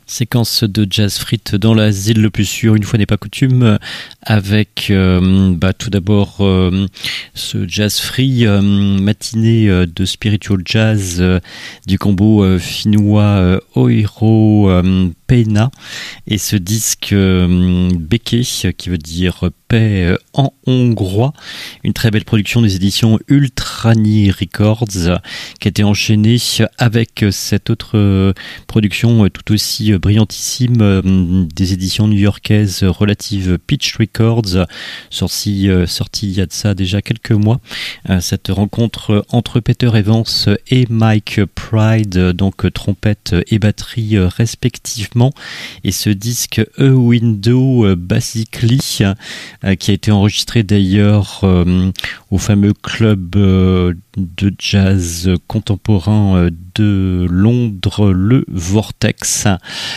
Séquence de jazz frite dans l'asile le plus sûr, une fois n'est pas coutume, avec euh, bah, tout d'abord euh, ce jazz free euh, matinée euh, de spiritual jazz euh, du combo euh, finnois euh, Oiro euh, Peina, et ce disque euh, Beke, qui veut dire paix euh, en hongrois, une très belle production des éditions Ultrani Records, qui a été enchaînée avec cette autre euh, production euh, tout aussi euh, brillantissime euh, des éditions new-yorkaises relatives Pitch Records, sortie, euh, sortie il y a de ça déjà quelques mois. Euh, cette rencontre entre Peter Evans et Mike Pride, donc euh, trompette et batterie euh, respectivement, et ce disque A Window euh, Basically, euh, qui a été enregistré d'ailleurs euh, au fameux club euh, de jazz contemporain euh, de Londres, le Vortex.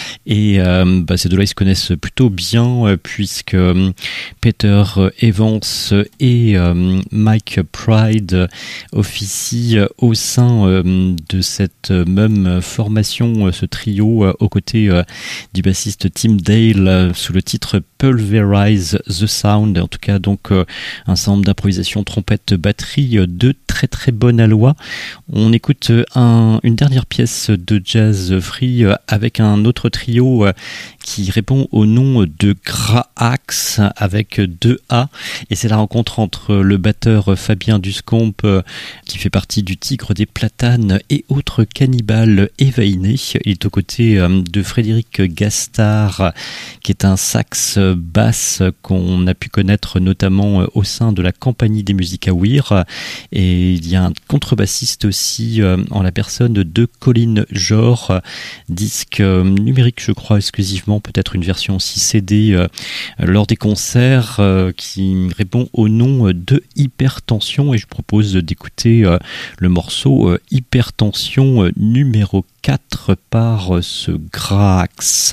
Et euh, bah, ces deux-là, ils se connaissent plutôt bien, euh, puisque euh, Peter Evans et euh, Mike Pride officient au sein euh, de cette même formation, euh, ce trio, euh, aux côtés euh, du bassiste Tim Dale, euh, sous le titre Pulverize the Sound. En tout cas, donc, euh, un ensemble d'improvisation trompette, batterie euh, de très très bonne aloi. On écoute un, une dernière pièce de jazz free euh, avec un autre trio euh, qui répond au nom de Graax avec deux A, et c'est la rencontre entre le batteur Fabien Duscomp, euh, qui fait partie du Tigre des Platanes et autres cannibales évainés. Il est aux côtés euh, de Frédéric Gastard, qui est un sax basse qu'on a pu connaître notamment euh, au sein de la Compagnie des Musiques à Weir, et il y a un contrebassiste aussi euh, en la personne de Colin Jor, disque euh, numérique je crois exclusivement, peut-être une version aussi C D euh, lors des concerts, euh, qui répond au nom de Hypertension, et je propose d'écouter euh, le morceau euh, Hypertension euh, numéro quatre par euh, ce Graax.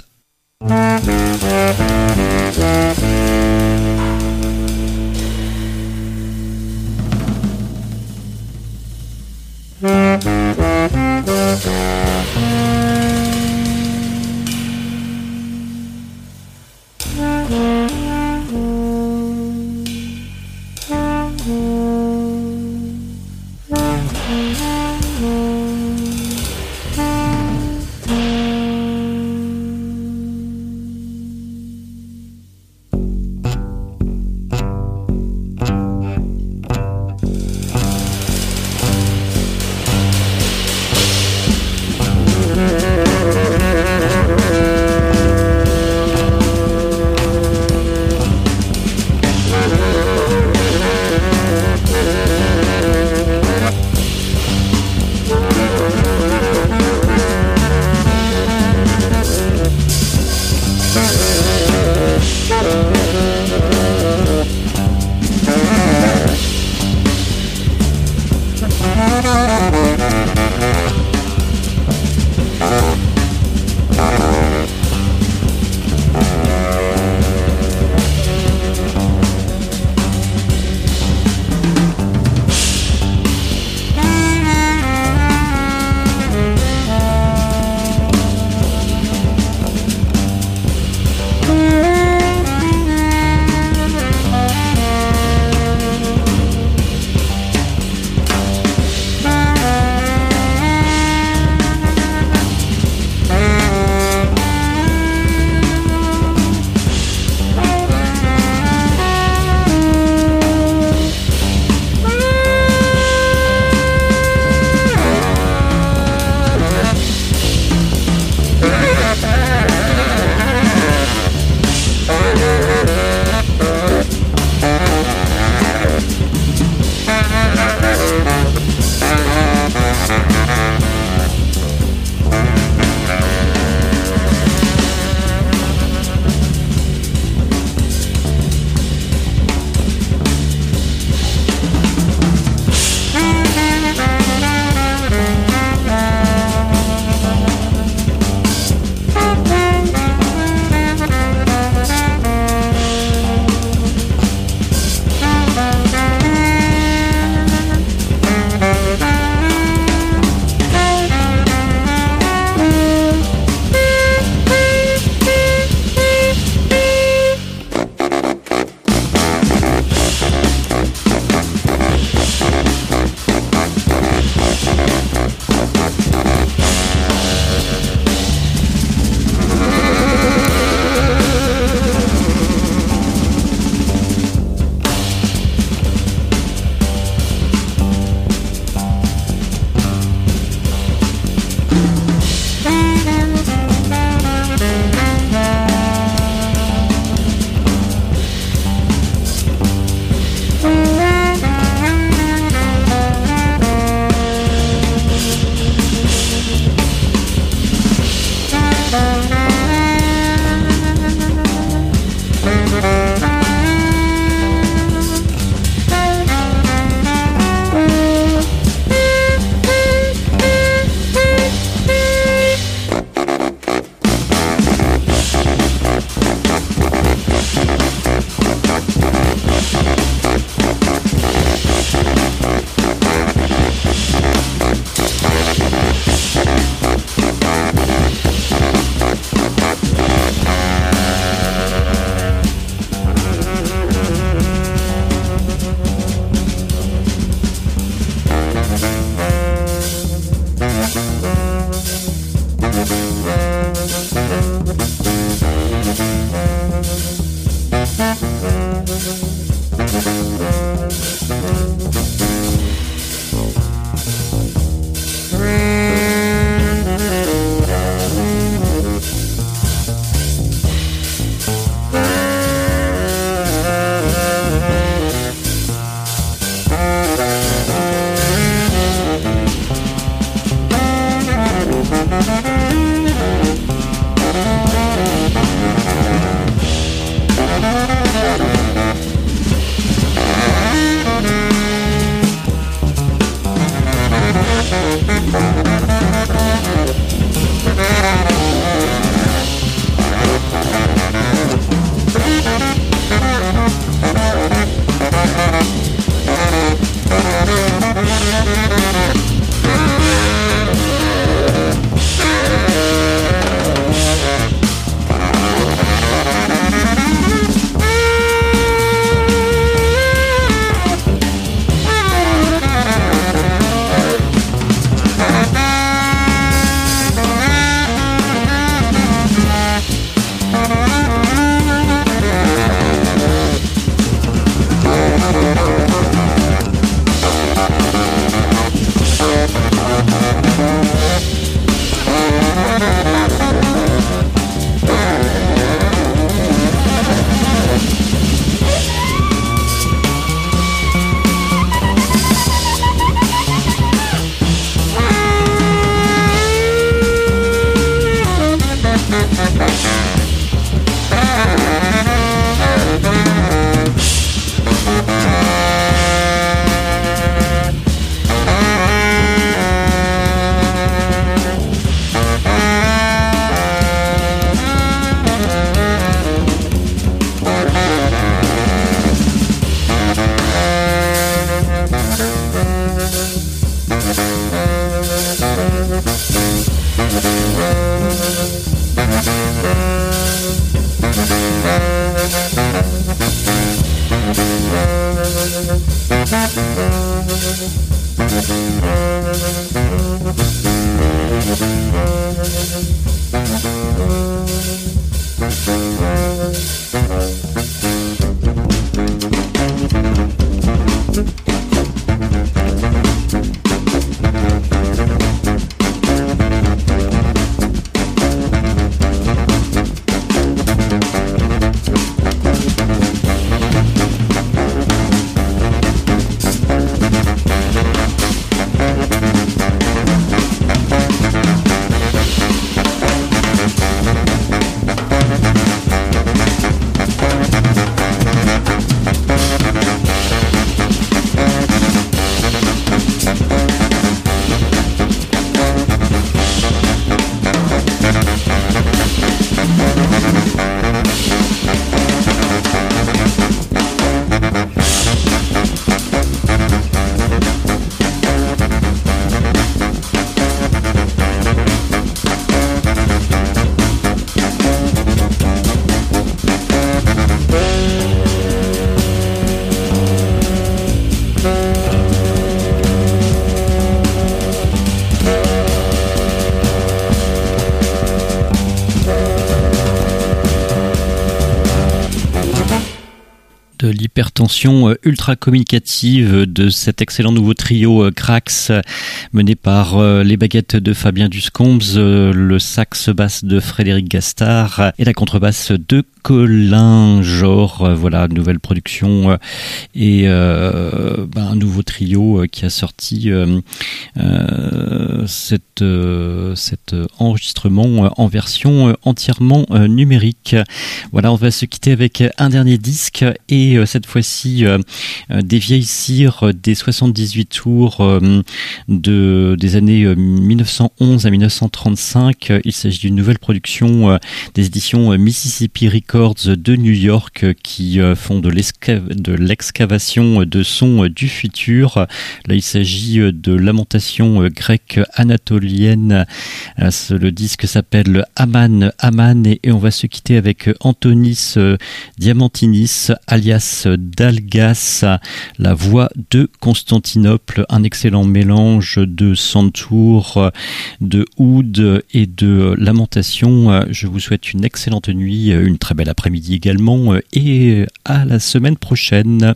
l'hypertension ultra communicative de cet excellent nouveau trio Crax mené par les baguettes de Fabien Duscombes, le sax basse de Frédéric Gastard et la contrebasse de Colin Genre. Voilà, nouvelle production et euh, ben, un nouveau trio qui a sorti euh, euh, cette, euh, cet enregistrement en version entièrement euh, numérique. Voilà, on va se quitter avec un dernier disque et euh, cette fois-ci euh, des vieilles cires des soixante-dix-huit tours euh, de, des années euh, mille neuf cent onze à mille neuf cent trente-cinq. Il s'agit d'une nouvelle production euh, des éditions euh, Mississippi Records de New York euh, qui euh, font de, de l'excavation de sons euh, du futur. Là, il s'agit euh, de lamentation euh, grecque anatolienne. Euh, le disque s'appelle Aman, Aman et, et on va se quitter avec Antonis euh, Diamantinis alias Dalgas, la voix de Constantinople, un excellent mélange de Santour, de oud et de lamentation. Je vous souhaite une excellente nuit, une très belle après-midi également et à la semaine prochaine.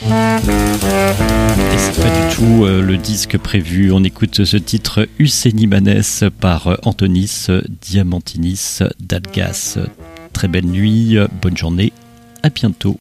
Et c'est pas du tout euh, le disque prévu. On écoute ce titre Husseini Manès par Antonis Diamantinis Dalgas. Très belle nuit, bonne journée, à bientôt.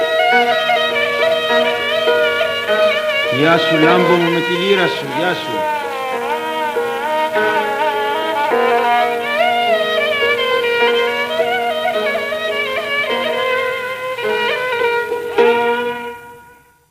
Γεια σου Λάμπο μου με τη λύρα σου, γεια σου.